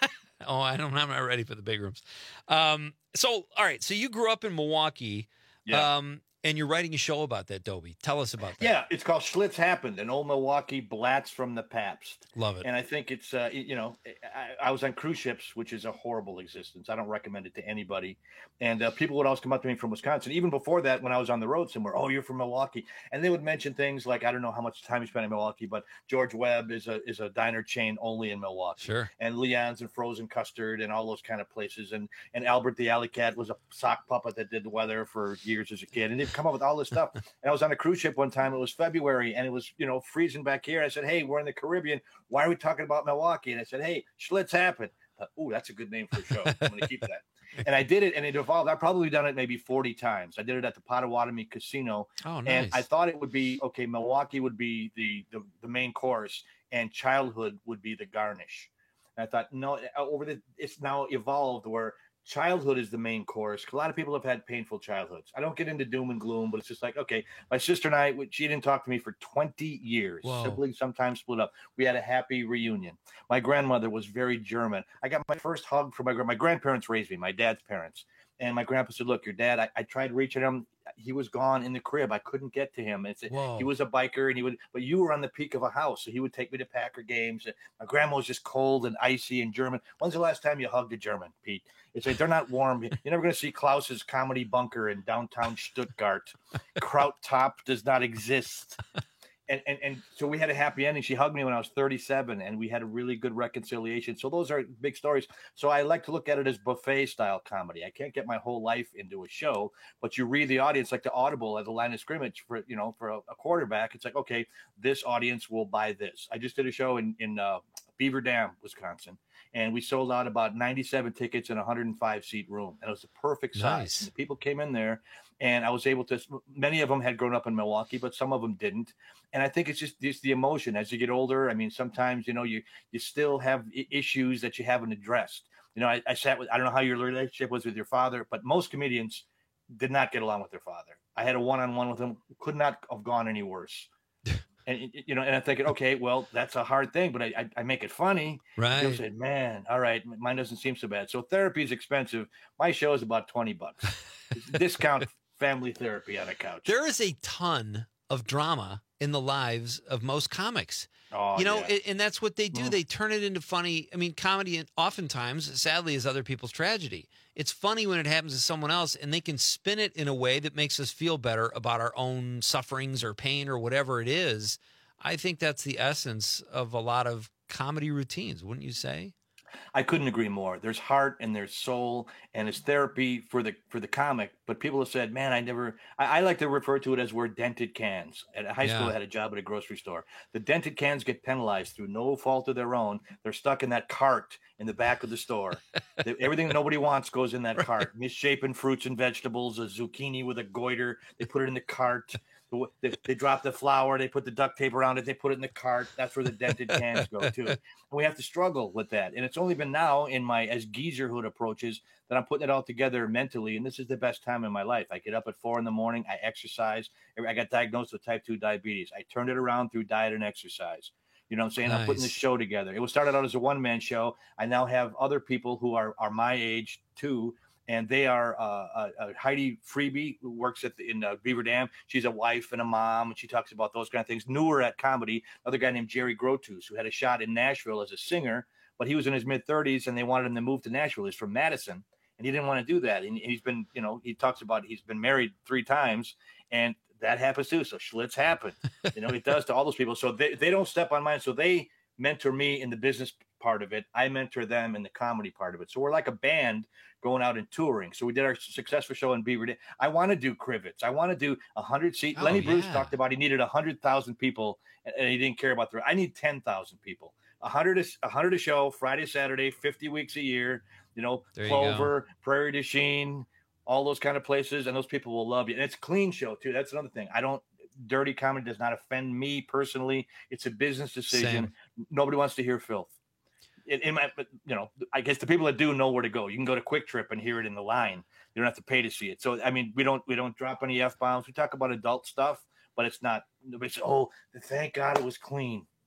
Oh, I don't. I'm not ready for the big rooms. Um, so, all right. So you grew up in Milwaukee, Yeah. um, and you're writing a show about that, Dobie. Tell us about that. Yeah, it's called Schlitz Happened, an old Milwaukee Blatz from the Pabst. Love it. And I think it's, uh, you know, I, I was on cruise ships, which is a horrible existence. I don't recommend it to anybody. And uh, people would always come up to me from Wisconsin, even before that, when I was on the road somewhere. Oh, you're from Milwaukee. And they would mention things like, I don't know how much time you spent in Milwaukee, but George Webb is a is a diner chain only in Milwaukee. Sure. And Leon's and Frozen Custard and all those kind of places. And and Albert the Alley Cat was a sock puppet that did the weather for years as a kid. And they'd come up with all this stuff. And I was on a cruise ship one time. It was February, and it was, you know, freezing back here. I said, hey, we're in the Caribbean. Why are we talking about Milwaukee? And I said, hey, Schlitz Happened. Oh, that's a good name for a show. I'm going to keep that. And I did it, and it evolved. I've probably done it maybe forty times. I did it at the Potawatomi Casino. Oh, nice. And I thought it would be, okay, Milwaukee would be the, the, the main course, and childhood would be the garnish. And I thought, no, over the, it's now evolved where childhood is the main course. A lot of people have had painful childhoods. I don't get into doom and gloom, but it's just like, okay, my sister and I, she didn't talk to me for twenty years. Whoa. Siblings sometimes split up. We had a happy reunion. My grandmother was very German. I got my first hug from my grand. My grandparents raised me, my dad's parents. And my grandpa said, look, your dad, I, I tried reaching him. He was gone in the crib. I couldn't get to him. It's, he was a biker, and he would, but you were on the peak of a house. So he would take me to Packer games. My grandma was just cold and icy and German. When's the last time you hugged a German, Pete? It's like, they're not warm. You're never going to see Klaus's Comedy Bunker in downtown Stuttgart. Kraut Top does not exist. And, and and so we had a happy ending. She hugged me when I was thirty-seven, and we had a really good reconciliation. So those are big stories. So I like to look at it as buffet style comedy. I can't get my whole life into a show, but you read the audience like the Audible at the line of scrimmage for, you know, for a, a quarterback. It's like, okay, this audience will buy this. I just did a show in, in uh, Beaver Dam, Wisconsin, and we sold out about ninety-seven tickets in a one hundred five seat room. And it was the perfect size. Nice. And the people came in there, and I was able to, many of them had grown up in Milwaukee, but some of them didn't. And I think it's just, just the emotion as you get older. I mean, sometimes, you know, you, you still have I- issues that you haven't addressed. You know, I, I sat with, I don't know how your relationship was with your father, but most comedians did not get along with their father. I had a one-on-one with him, could not have gone any worse. And, you know, and I'm thinking, okay, well, that's a hard thing, but I, I, I make it funny. Right. You'll say, man, all right, mine doesn't seem so bad. So therapy is expensive. My show is about twenty bucks. Discount family therapy on a couch. There is a ton of drama in the lives of most comics. Oh, you know, yeah. and, and that's what they do. Mhm. They turn it into funny. I mean, comedy oftentimes, sadly, is other people's tragedy. It's funny when it happens to someone else, and they can spin it in a way that makes us feel better about our own sufferings or pain or whatever it is. I think that's the essence of a lot of comedy routines, wouldn't you say? I couldn't agree more. There's heart and there's soul, and it's therapy for the for the comic. But people have said, "Man, I never." I, I like to refer to it as we're dented cans. At high school, Yeah. I had a job at a grocery store. The dented cans get penalized through no fault of their own. They're stuck in that cart in the back of the store. They- everything nobody wants goes in that cart. Misshapen fruits and vegetables, a zucchini with a goiter. They put it in the cart. They, they drop the flour, they put the duct tape around it, they put it in the cart. That's where the dented cans go to. And we have to struggle with that. And it's only been now in my, as geezerhood approaches, that I'm putting it all together mentally. And this is the best time in my life. I get up at four in the morning, I exercise. I got diagnosed with type two diabetes. I turned it around through diet and exercise. You know what I'm saying? I'm putting this Nice. show together. It was started out as a one-man show. I now have other people who are, are my age too. And they are uh, uh, uh, Heidi Freebie, who works at the, in uh, Beaver Dam. She's a wife and a mom, and she talks about those kind of things. Newer at comedy, another guy named Jerry Grotus, who had a shot in Nashville as a singer, but he was in his mid-thirties, and they wanted him to move to Nashville. He's from Madison, and he didn't want to do that. And he's been, you know, he talks about he's been married three times, and that happens too. So Schlitz happened. You know, it does to all those people. So they, they don't step on mine. So they mentor me in the business part of it. I mentor them in the comedy part of it. So we're like a band going out and touring. So we did our successful show in Beaver Dam. I want to do Crivets. I want to do a hundred seat. Oh, Lenny Bruce yeah. talked about he needed a hundred thousand people, and and he didn't care about the. I need ten thousand people. A hundred, is- a hundred a show, Friday, Saturday, fifty weeks a year. You know, There you Clover, Prairie du Chien, all those kind of places, and those people will love you. And it's a clean show too. That's another thing. I don't. Dirty comedy does not offend me personally. It's a business decision. Same. Nobody wants to hear filth. It, it might, but you know, I guess the people that do know where to go. You can go to Quick Trip and hear it in the line. You don't have to pay to see it. So I mean, we don't we don't drop any F bombs. We talk about adult stuff, but it's not. Nobody says, "Oh, thank God it was clean."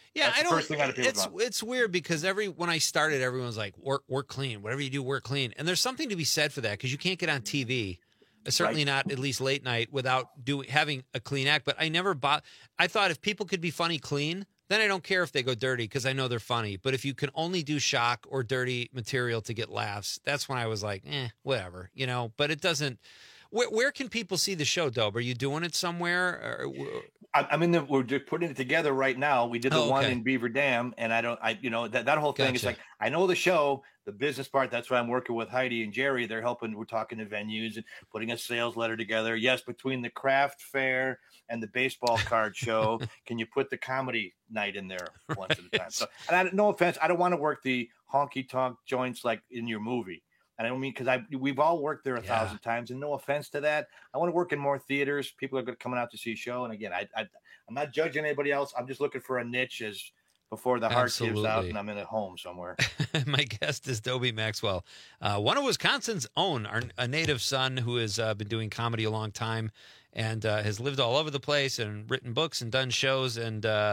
Yeah, That's I the don't. First thing out of people's It's mouth. it's weird because every when I started, everyone's like, "Work, work clean. Whatever you do, work clean." And there's something to be said for that because you can't get on T V, uh, certainly not at least late night, without doing having a clean act. But I never bought. I thought if people could be funny clean, then I don't care if they go dirty because I know they're funny. But if you can only do shock or dirty material to get laughs, that's when I was like, eh, whatever, you know. But it doesn't. Where, where can people see the show, Dobe? Are you doing it somewhere? Or, I- I'm in the. We're just putting it together right now. We did the Oh, one okay. in Beaver Dam, and I don't. I you know that that whole thing is Gotcha. like I know the show, the business part. That's why I'm working with Heidi and Jerry. They're helping. We're talking to venues and putting a sales letter together. Yes, between the craft fair and the baseball card show, can you put the comedy night in there once at a time? So, and I, no offense, I don't want to work the honky tonk joints like in your movie. And I don't mean because I we've all worked there a Yeah. thousand times, and no offense to that. I want to work in more theaters. People are coming out to see a show, and again, I, I I'm not judging anybody else. I'm just looking for a niche as before the heart gives out, Absolutely. and I'm in a home somewhere. My guest is Dobe Maxwell, uh, one of Wisconsin's own, our, a native son who has uh, been doing comedy a long time and uh, has lived all over the place and written books and done shows. And uh,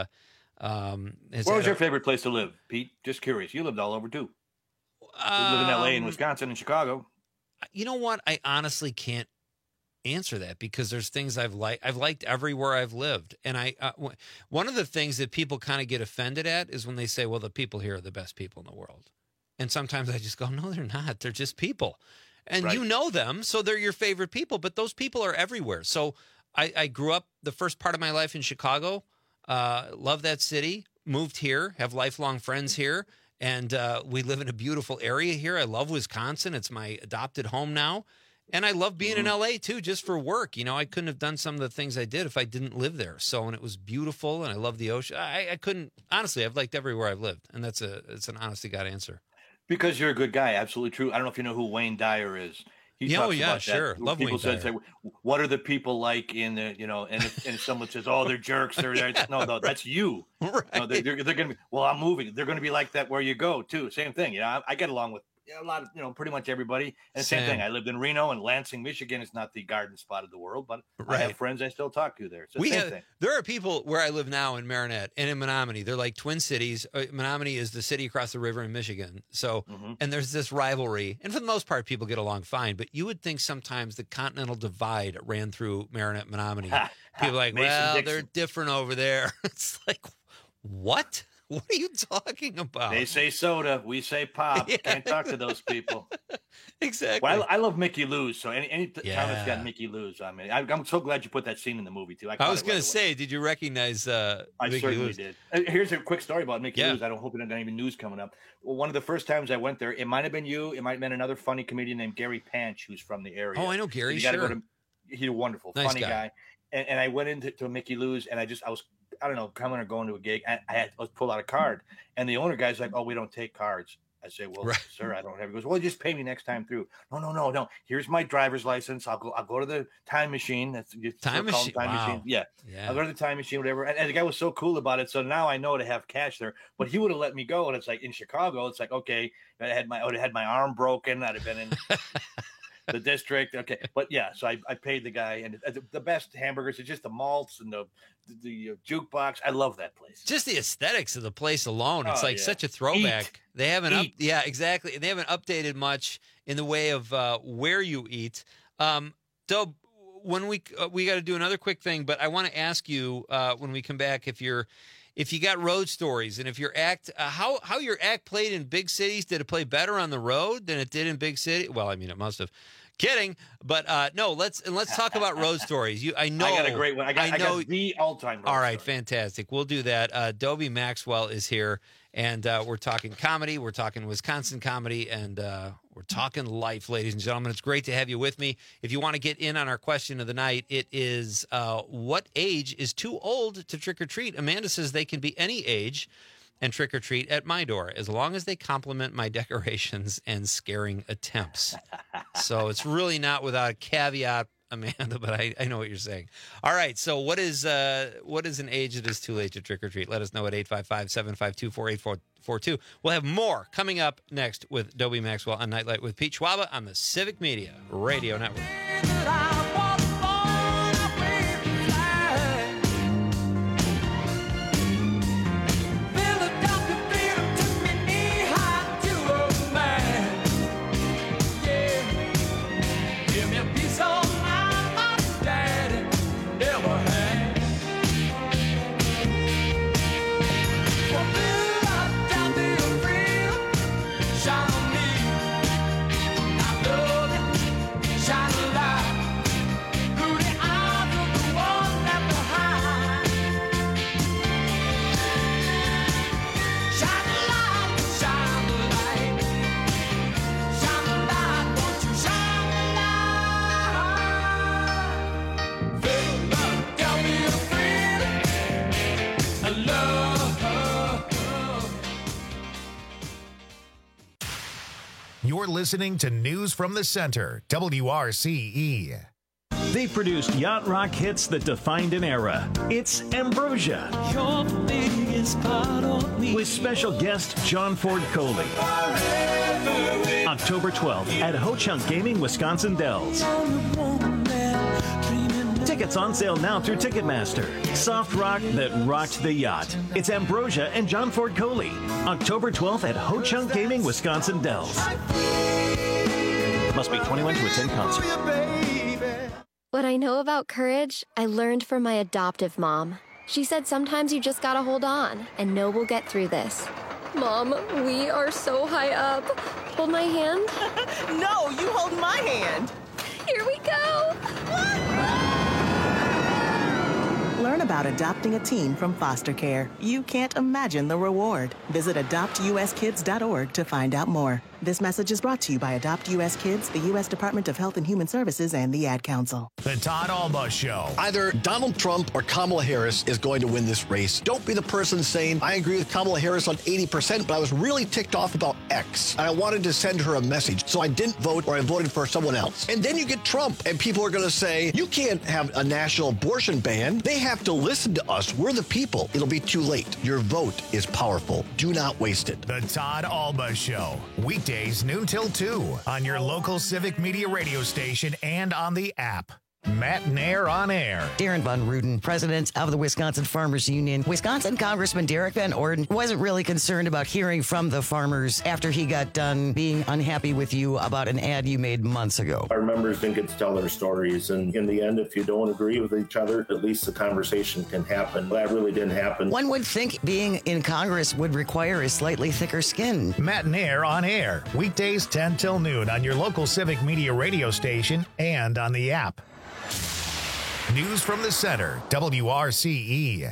um, has Where was had your a- favorite place to live, Pete? Just curious. You lived all over too. You live in L A and Um, Wisconsin and Chicago. You know what? I honestly can't answer that because there's things I've liked. I've liked everywhere I've lived, and I uh, w- one of the things that people kind of get offended at is when they say, "Well, the people here are the best people in the world," and sometimes I just go, "No, they're not. They're just people." And Right. you know them, so they're your favorite people, but those people are everywhere. So I, I grew up the first part of my life in Chicago, uh, love that city, moved here, have lifelong friends here, and uh, we live in a beautiful area here. I love Wisconsin. It's my adopted home now. And I love being in L A too, just for work. You know, I couldn't have done some of the things I did if I didn't live there. So, and it was beautiful, and I love the ocean. I, I couldn't, honestly, I've liked everywhere I've lived. And that's a, it's an honest to God answer. Because you're a good guy, absolutely true. I don't know if you know who Wayne Dyer is. He Yeah, oh, talks yeah, about that. sure. Love People Wayne said, Dyer. say, what are the people like in the, you know, and if, and if someone says, oh, they're jerks, they're, they're no, no, that's you. Right. No, they're, they're, they're going to be, well, I'm moving. They're going to be like that where you go too. Same thing. You know, I, I get along with a lot of, you know, pretty much everybody. And same, Same. thing. I lived in Reno, and Lansing, Michigan is not the garden spot of the world, but I Right. have friends I still talk to there. It's the We same have, thing. there are people where I live now in Marinette and in Menominee. They're like twin cities. Uh, Menominee is the city across the river in Michigan. So, Mm-hmm. and there's this rivalry. And for the most part, people get along fine. But you would think sometimes the Continental Divide ran through Marinette, Menominee. People are like, Mason well, Dixon. they're different over there. It's like, what? What are you talking about? They say soda, we say pop. Yeah. Can't talk to those people. Exactly. Well, I, I love Mickey Lou's. So any any time it's Yeah. got Mickey Lou's, I mean, I, I'm so glad you put that scene in the movie too. I, I caught was it going right to away. say, did you recognize uh, I Mickey certainly Lewis? did. Uh, Here's a quick story about Mickey Yeah. Lou's. I don't hope it doesn't even news coming up. Well, one of the first times I went there, it might have been you. It might have been another funny comedian named Gary Panch, who's from the area. Oh, I know Gary, You gotta sure. Go to, he's a wonderful, Nice funny guy. guy. And, and I went into to Mickey Lou's, and I just I was I don't know coming or going to a gig. I, I had let's pull out a card, and the owner guy's like, "Oh, we don't take cards." I say, "Well, Right. sir, I don't have." He goes, "Well, just pay me next time through." No, no, no, no. Here's my driver's license. I'll go. I'll go to the time machine. That's you Time still call them machine? Time Wow. machine. Yeah. Yeah. I'll go to the time machine, whatever. And, and the guy was so cool about it. So now I know to have cash there. But he would have let me go. And it's like in Chicago, it's like, okay, I had my I would have had my arm broken. I'd have been in the district. Okay. But yeah, so I, I paid the guy, and the, the best hamburgers are just the malts and the the, the jukebox. I love that place. Just the aesthetics of the place alone. It's Oh, like yeah. such a throwback. Eat. They haven't up, Eat. yeah, exactly. They haven't updated much in the way of uh, where you eat. Um, Dobe, when we uh, we got to do another quick thing, but I want to ask you uh, when we come back if you're if you got road stories and if your act uh, how how your act played in big cities. Did it play better on the road than it did in big city? Well, I mean, it must have. Kidding, but uh, no. Let's and let's talk about road stories. You, I know, I got a great one. I got, I know. got the all-time. All right, fantastic. We'll do that. Uh, Dobe Maxwell is here, and uh, we're talking comedy. We're talking Wisconsin comedy, and uh, we're talking life, ladies and gentlemen. It's great to have you with me. If you want to get in on our question of the night, it is uh, what age is too old to trick or treat? Amanda says they can be any age and trick or treat at my door as long as they compliment my decorations and scaring attempts. So it's really not without a caveat, Amanda, but I, I know what you're saying. All right, so what is uh, what is an age that is too late to trick or treat? Let us know at eight five five, seven five two, four eight four two. We'll have more coming up next with Dobe Maxwell on Nightlight with Pete Schwaba on the Civic Media Radio Network. You're listening to News from the Center, W R C E. They produced yacht rock hits that defined an era. It's Ambrosia. You're the biggest part of me. With special guest John Ford Coley. October twelfth at Ho Chunk Gaming, Wisconsin Dells. Tickets on sale now through Ticketmaster. Soft rock that rocked the yacht. It's Ambrosia and John Ford Coley. October twelfth at Ho Chunk Gaming, Wisconsin Dells. Must be twenty-one to attend concert. What I know about courage, I learned from my adoptive mom. She said sometimes you just gotta hold on and know we'll get through this. Mom, we are so high up. Hold my hand. No, you hold my hand. Here we go. Learn about adopting a teen from foster care. You can't imagine the reward. Visit adopt u s kids dot org to find out more. This message is brought to you by Adopt U S Kids, the U S Department of Health and Human Services, and the Ad Council. The Todd Alba Show. Either Donald Trump or Kamala Harris is going to win this race. Don't be the person saying, I agree with Kamala Harris on eighty percent, but I was really ticked off about X. And I wanted to send her a message, so I didn't vote or I voted for someone else. And then you get Trump, and people are going to say, you can't have a national abortion ban. They have to listen to us. We're the people. It'll be too late. Your vote is powerful. Do not waste it. The Todd Alba Show. Weekdays noon till two on your local Civic Media radio station and on the app. Matt Nair on air. Darren Von Ruden, president of the Wisconsin Farmers Union. Wisconsin Congressman Derek Van Orden wasn't really concerned about hearing from the farmers after he got done being unhappy with you about an ad you made months ago. Our members didn't get to tell their stories, and in the end, if you don't agree with each other, at least the conversation can happen. That really didn't happen. One would think being in Congress would require a slightly thicker skin. Matt Nair on air. Weekdays ten till noon on your local Civic Media radio station and on the app. News from the Center, W R C E.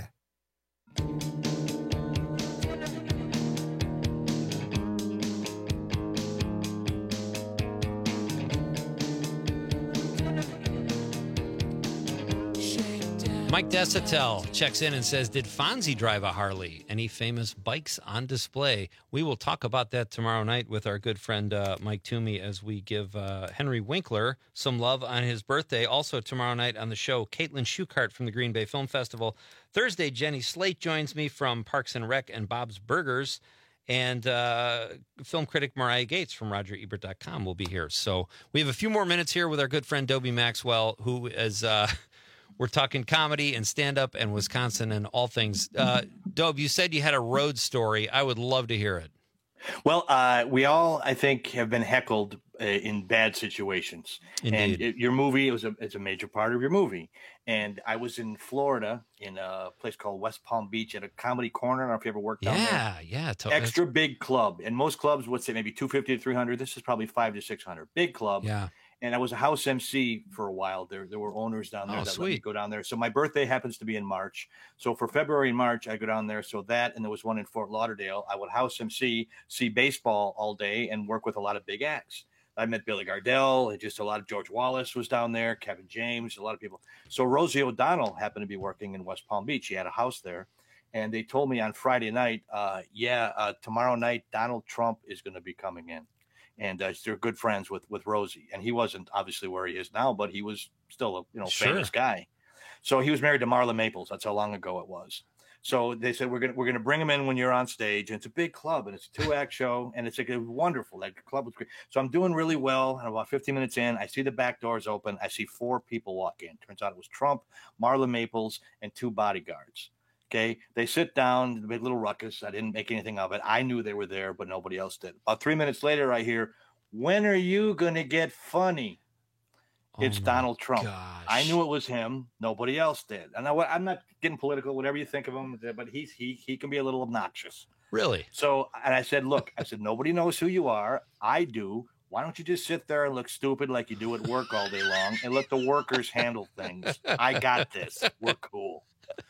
Mike Desatel checks in and says, did Fonzie drive a Harley? Any famous bikes on display? We will talk about that tomorrow night with our good friend uh, Mike Toomey as we give uh, Henry Winkler some love on his birthday. Also tomorrow night on the show, Caitlin Schuchart from the Green Bay Film Festival. Thursday, Jenny Slate joins me from Parks and Rec and Bob's Burgers. And uh, film critic Mariah Gates from Roger Ebert dot com will be here. So we have a few more minutes here with our good friend Dobie Maxwell, who is... Uh, We're talking comedy and stand-up and Wisconsin and all things. Uh, Dobe, you said you had a road story. I would love to hear it. Well, uh, we all, I think, have been heckled uh, in bad situations. Indeed. And it, your movie, it was a, it's a major part of your movie. And I was in Florida in a place called West Palm Beach at a Comedy Corner. I don't know if you ever worked down there. Yeah, yeah. To- Extra big club. And most clubs would say maybe two fifty to three hundred. This is probably five to six hundred. Big club. Yeah. And I was a house M C for a while. There, there were owners down there Oh, that let me sweet. go down there. So my birthday happens to be in March. So for February and March, I go down there. So that, and there was one in Fort Lauderdale. I would house M C, see baseball all day, and work with a lot of big acts. I met Billy Gardell, and just a lot of George Wallace was down there, Kevin James, a lot of people. So Rosie O'Donnell happened to be working in West Palm Beach. She had a house there. And they told me on Friday night, uh, yeah, uh, tomorrow night, Donald Trump is going to be coming in. And uh, they're good friends with with Rosie, and he wasn't obviously where he is now, but he was still a you know Sure. famous guy. So he was married to Marla Maples. That's how long ago it was. So they said we're gonna we're gonna bring him in when you're on stage, and it's a big club, and it's a two act show, and it's like it was wonderful. Like the club was great. So I'm doing really well, and about fifteen minutes in, I see the back doors open. I see four people walk in. Turns out it was Trump, Marla Maples, and two bodyguards. Okay, they sit down, the big little ruckus. I didn't make anything of it. I knew they were there, but nobody else did. About three minutes later, I hear, "When are you gonna get funny?" It's Donald Trump. I knew it was him. Nobody else did. And I, I'm not getting political, whatever you think of him, but he's he he can be a little obnoxious. Really? So, and I said, "Look, I said nobody knows who you are. I do. Why don't you just sit there and look stupid like you do at work all day long, and let the workers handle things? I got this. We're cool."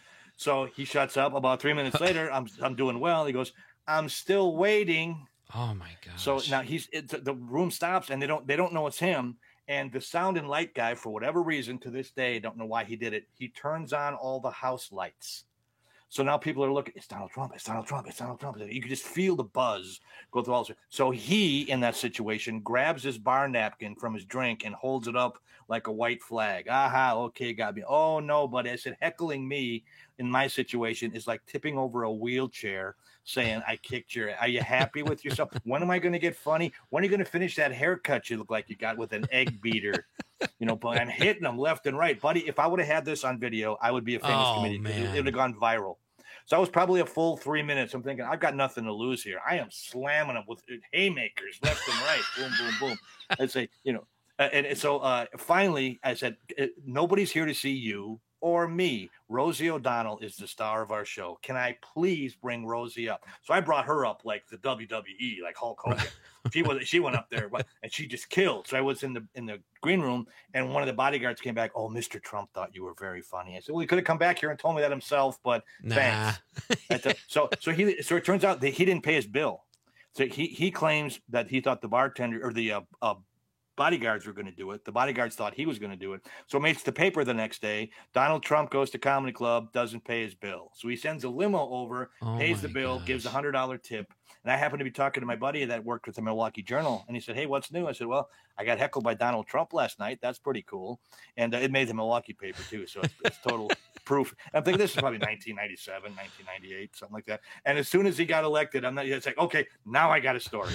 So he shuts up. About three minutes later, I'm I'm doing well. He goes, "I'm still waiting." Oh my god! So now he's it, the room stops, and they don't they don't know it's him. And the sound and light guy, for whatever reason, to this day, don't know why he did it. He turns on all the house lights. So now people are looking, it's Donald Trump, it's Donald Trump, it's Donald Trump. You can just feel the buzz go through all this. So he, in that situation, grabs his bar napkin from his drink and holds it up like a white flag. Aha, okay, got me. Oh, no, but I said heckling me in my situation is like tipping over a wheelchair saying, I kicked your, are you happy with yourself? When am I going to get funny? When are you going to finish that haircut you look like you got with an egg beater? You know, but I'm hitting them left and right. Buddy, if I would have had this on video, I would be a famous Oh, comedian. It, man. it would have gone viral. So I was probably a full three minutes. I'm thinking, I've got nothing to lose here. I am slamming them with haymakers left and right. Boom, boom, boom. I'd say, you know, uh, and, and so uh, finally I said, nobody's here to see you or me. Rosie O'Donnell is the star of our show. Can I please bring Rosie up? So I brought her up like the W W E, like Hulk Hogan. She was she went up there and she just killed. So I was in the in the green room, and one of the bodyguards came back. Oh, Mister Trump thought you were very funny. I said, well, he could have come back here and told me that himself, but Nah. thanks. That's a- so so he so it turns out that he didn't pay his bill. So he he claims that he thought the bartender or the uh, uh, bodyguards were going to do it. The bodyguards thought he was going to do it. So it makes the paper the next day. Donald Trump goes to Comedy Club, doesn't pay his bill. So he sends a limo over, Oh pays the my bill, gosh. gives a hundred dollar tip. And I happened to be talking to my buddy that worked with the Milwaukee Journal, and he said, "Hey, what's new?" I said, "Well, I got heckled by Donald Trump last night. That's pretty cool." And uh, it made the Milwaukee paper too, so it's, it's total proof. And I'm thinking this is probably nineteen ninety-seven, nineteen ninety-eight, something like that. And as soon as he got elected, I'm not. It's like, okay, now I got a story.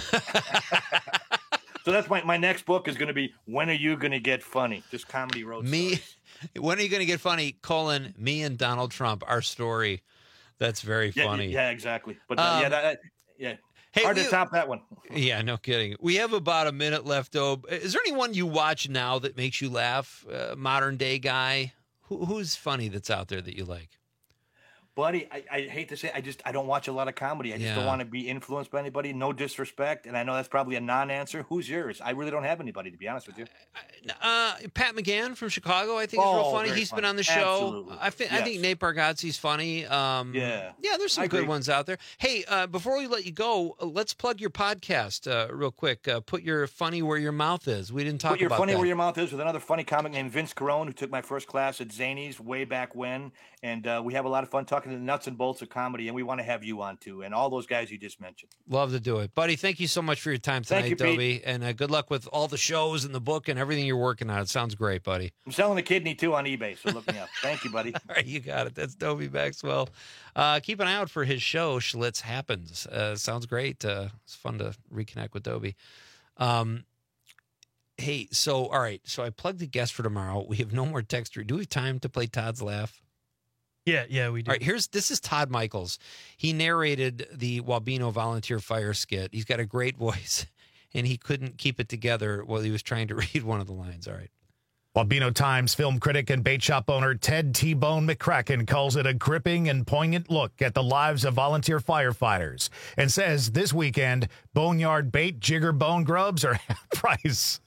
So that's my, my next book is going to be, when are you going to get funny? Just comedy road Me, stories. when are you going to get funny? Colon, me and Donald Trump, our story. That's very Yeah, funny. yeah, exactly. But uh, Um, yeah, that, that- yeah. Hey, hard we- to top that one. Yeah, no kidding. We have about a minute left, though. Is there anyone you watch now that makes you laugh? Uh, modern day guy? Who, who's funny that's out there that you like? Buddy, I, I hate to say, I just I don't watch a lot of comedy. I just Yeah. don't want to be influenced by anybody. No disrespect, and I know that's probably a non-answer. Who's yours? I really don't have anybody, to be honest with you. Uh, Pat McGann from Chicago, I think, is real Oh, funny. very He's funny. been on the show. Absolutely. I, thi- I Yes. think Nate Bargatze's funny. Um, Yeah. Yeah, there's some I good agree. ones out there. Hey, uh, before we let you go, uh, let's plug your podcast uh, real quick. Uh, put your funny where your mouth is. We didn't talk Put your about funny that. where your mouth is with another funny comic named Vince Carone, who took my first class at Zany's way back when. And uh, we have a lot of fun talking to the nuts and bolts of comedy, and we want to have you on too, and all those guys you just mentioned. Love to do it. Buddy, thank you so much for your time tonight, Thank you, Pete. Dobie. And uh, good luck with all the shows and the book and everything you're working on. It sounds great, buddy. I'm selling a kidney too on eBay, so look me up. Thank you, buddy. All right, you got it. That's Dobie Maxwell. Uh, keep an eye out for his show, Schlitz Happens. Uh, sounds great. Uh, it's fun to reconnect with Dobie. Um, hey, so, all right. So I plugged the guest for tomorrow. We have no more text. Do we have time to play Todd's Laugh? Yeah, yeah, we do. All right, here's this is Todd Michaels. He narrated the Wabeno volunteer fire skit. He's got a great voice, and he couldn't keep it together while he was trying to read one of the lines. All right. Wabeno Times film critic and bait shop owner Ted T-Bone McCracken calls it a gripping and poignant look at the lives of volunteer firefighters and says this weekend, boneyard bait jigger bone grubs are half price.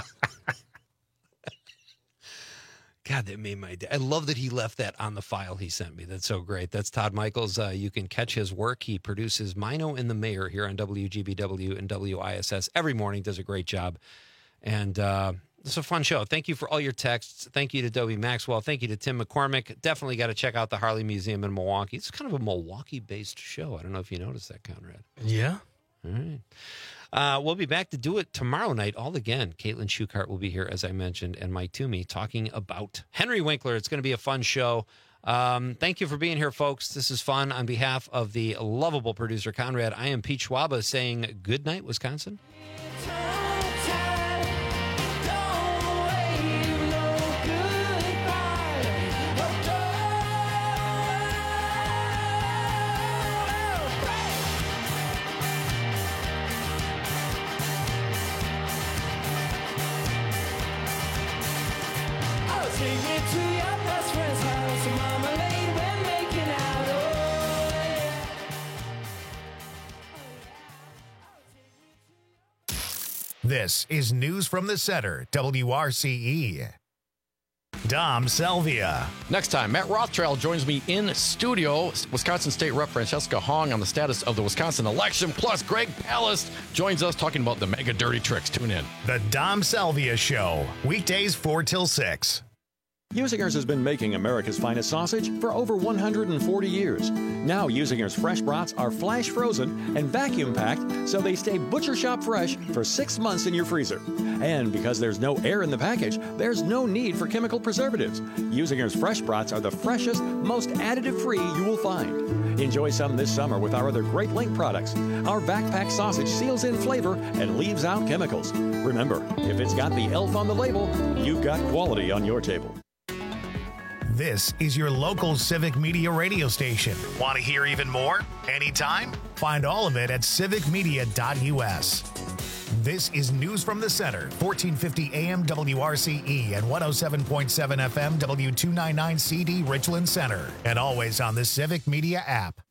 God, that made my day. I love that he left that on the file he sent me. That's so great. That's Todd Michaels. Uh, you can catch his work. He produces Mino and the Mayor here on W G B W and W I S S every morning. Does a great job. And uh, it's a fun show. Thank you for all your texts. Thank you to Dobie Maxwell. Thank you to Tim McCormick. Definitely got to check out the Harley Museum in Milwaukee. It's kind of a Milwaukee-based show. I don't know if you noticed that, Conrad. Yeah. All right. Uh, we'll be back to do it tomorrow night all again. Caitlin Schuchart will be here, as I mentioned, and Mike Toomey talking about Henry Winkler. It's going to be a fun show. Um, thank you for being here, folks. This is fun. On behalf of the lovable producer, Conrad, I am Pete Schwaba saying good night, Wisconsin. This is News from the Center, W R C E. Dom Selvia. Next time, Matt Rothschild joins me in studio. Wisconsin State Rep Francesca Hong on the status of the Wisconsin election. Plus, Greg Palast joins us talking about the mega dirty tricks. Tune in. The Dom Selvia Show, weekdays four till six. Usinger's has been making America's finest sausage for over one hundred forty years. Now Usinger's fresh brats are flash frozen and vacuum packed so they stay butcher shop fresh for six months in your freezer. And because there's no air in the package, there's no need for chemical preservatives. Usinger's fresh brats are the freshest, most additive-free you will find. Enjoy some this summer with our other Great Link products. Our vac-packed sausage seals in flavor and leaves out chemicals. Remember, if it's got the elf on the label, you've got quality on your table. This is your local Civic Media radio station. Want to hear even more? Anytime? Find all of it at civic media dot U S. This is News from the Center, fourteen fifty A M W R C E and one oh seven point seven F M W two ninety-nine C D Richland Center, and always on the Civic Media app.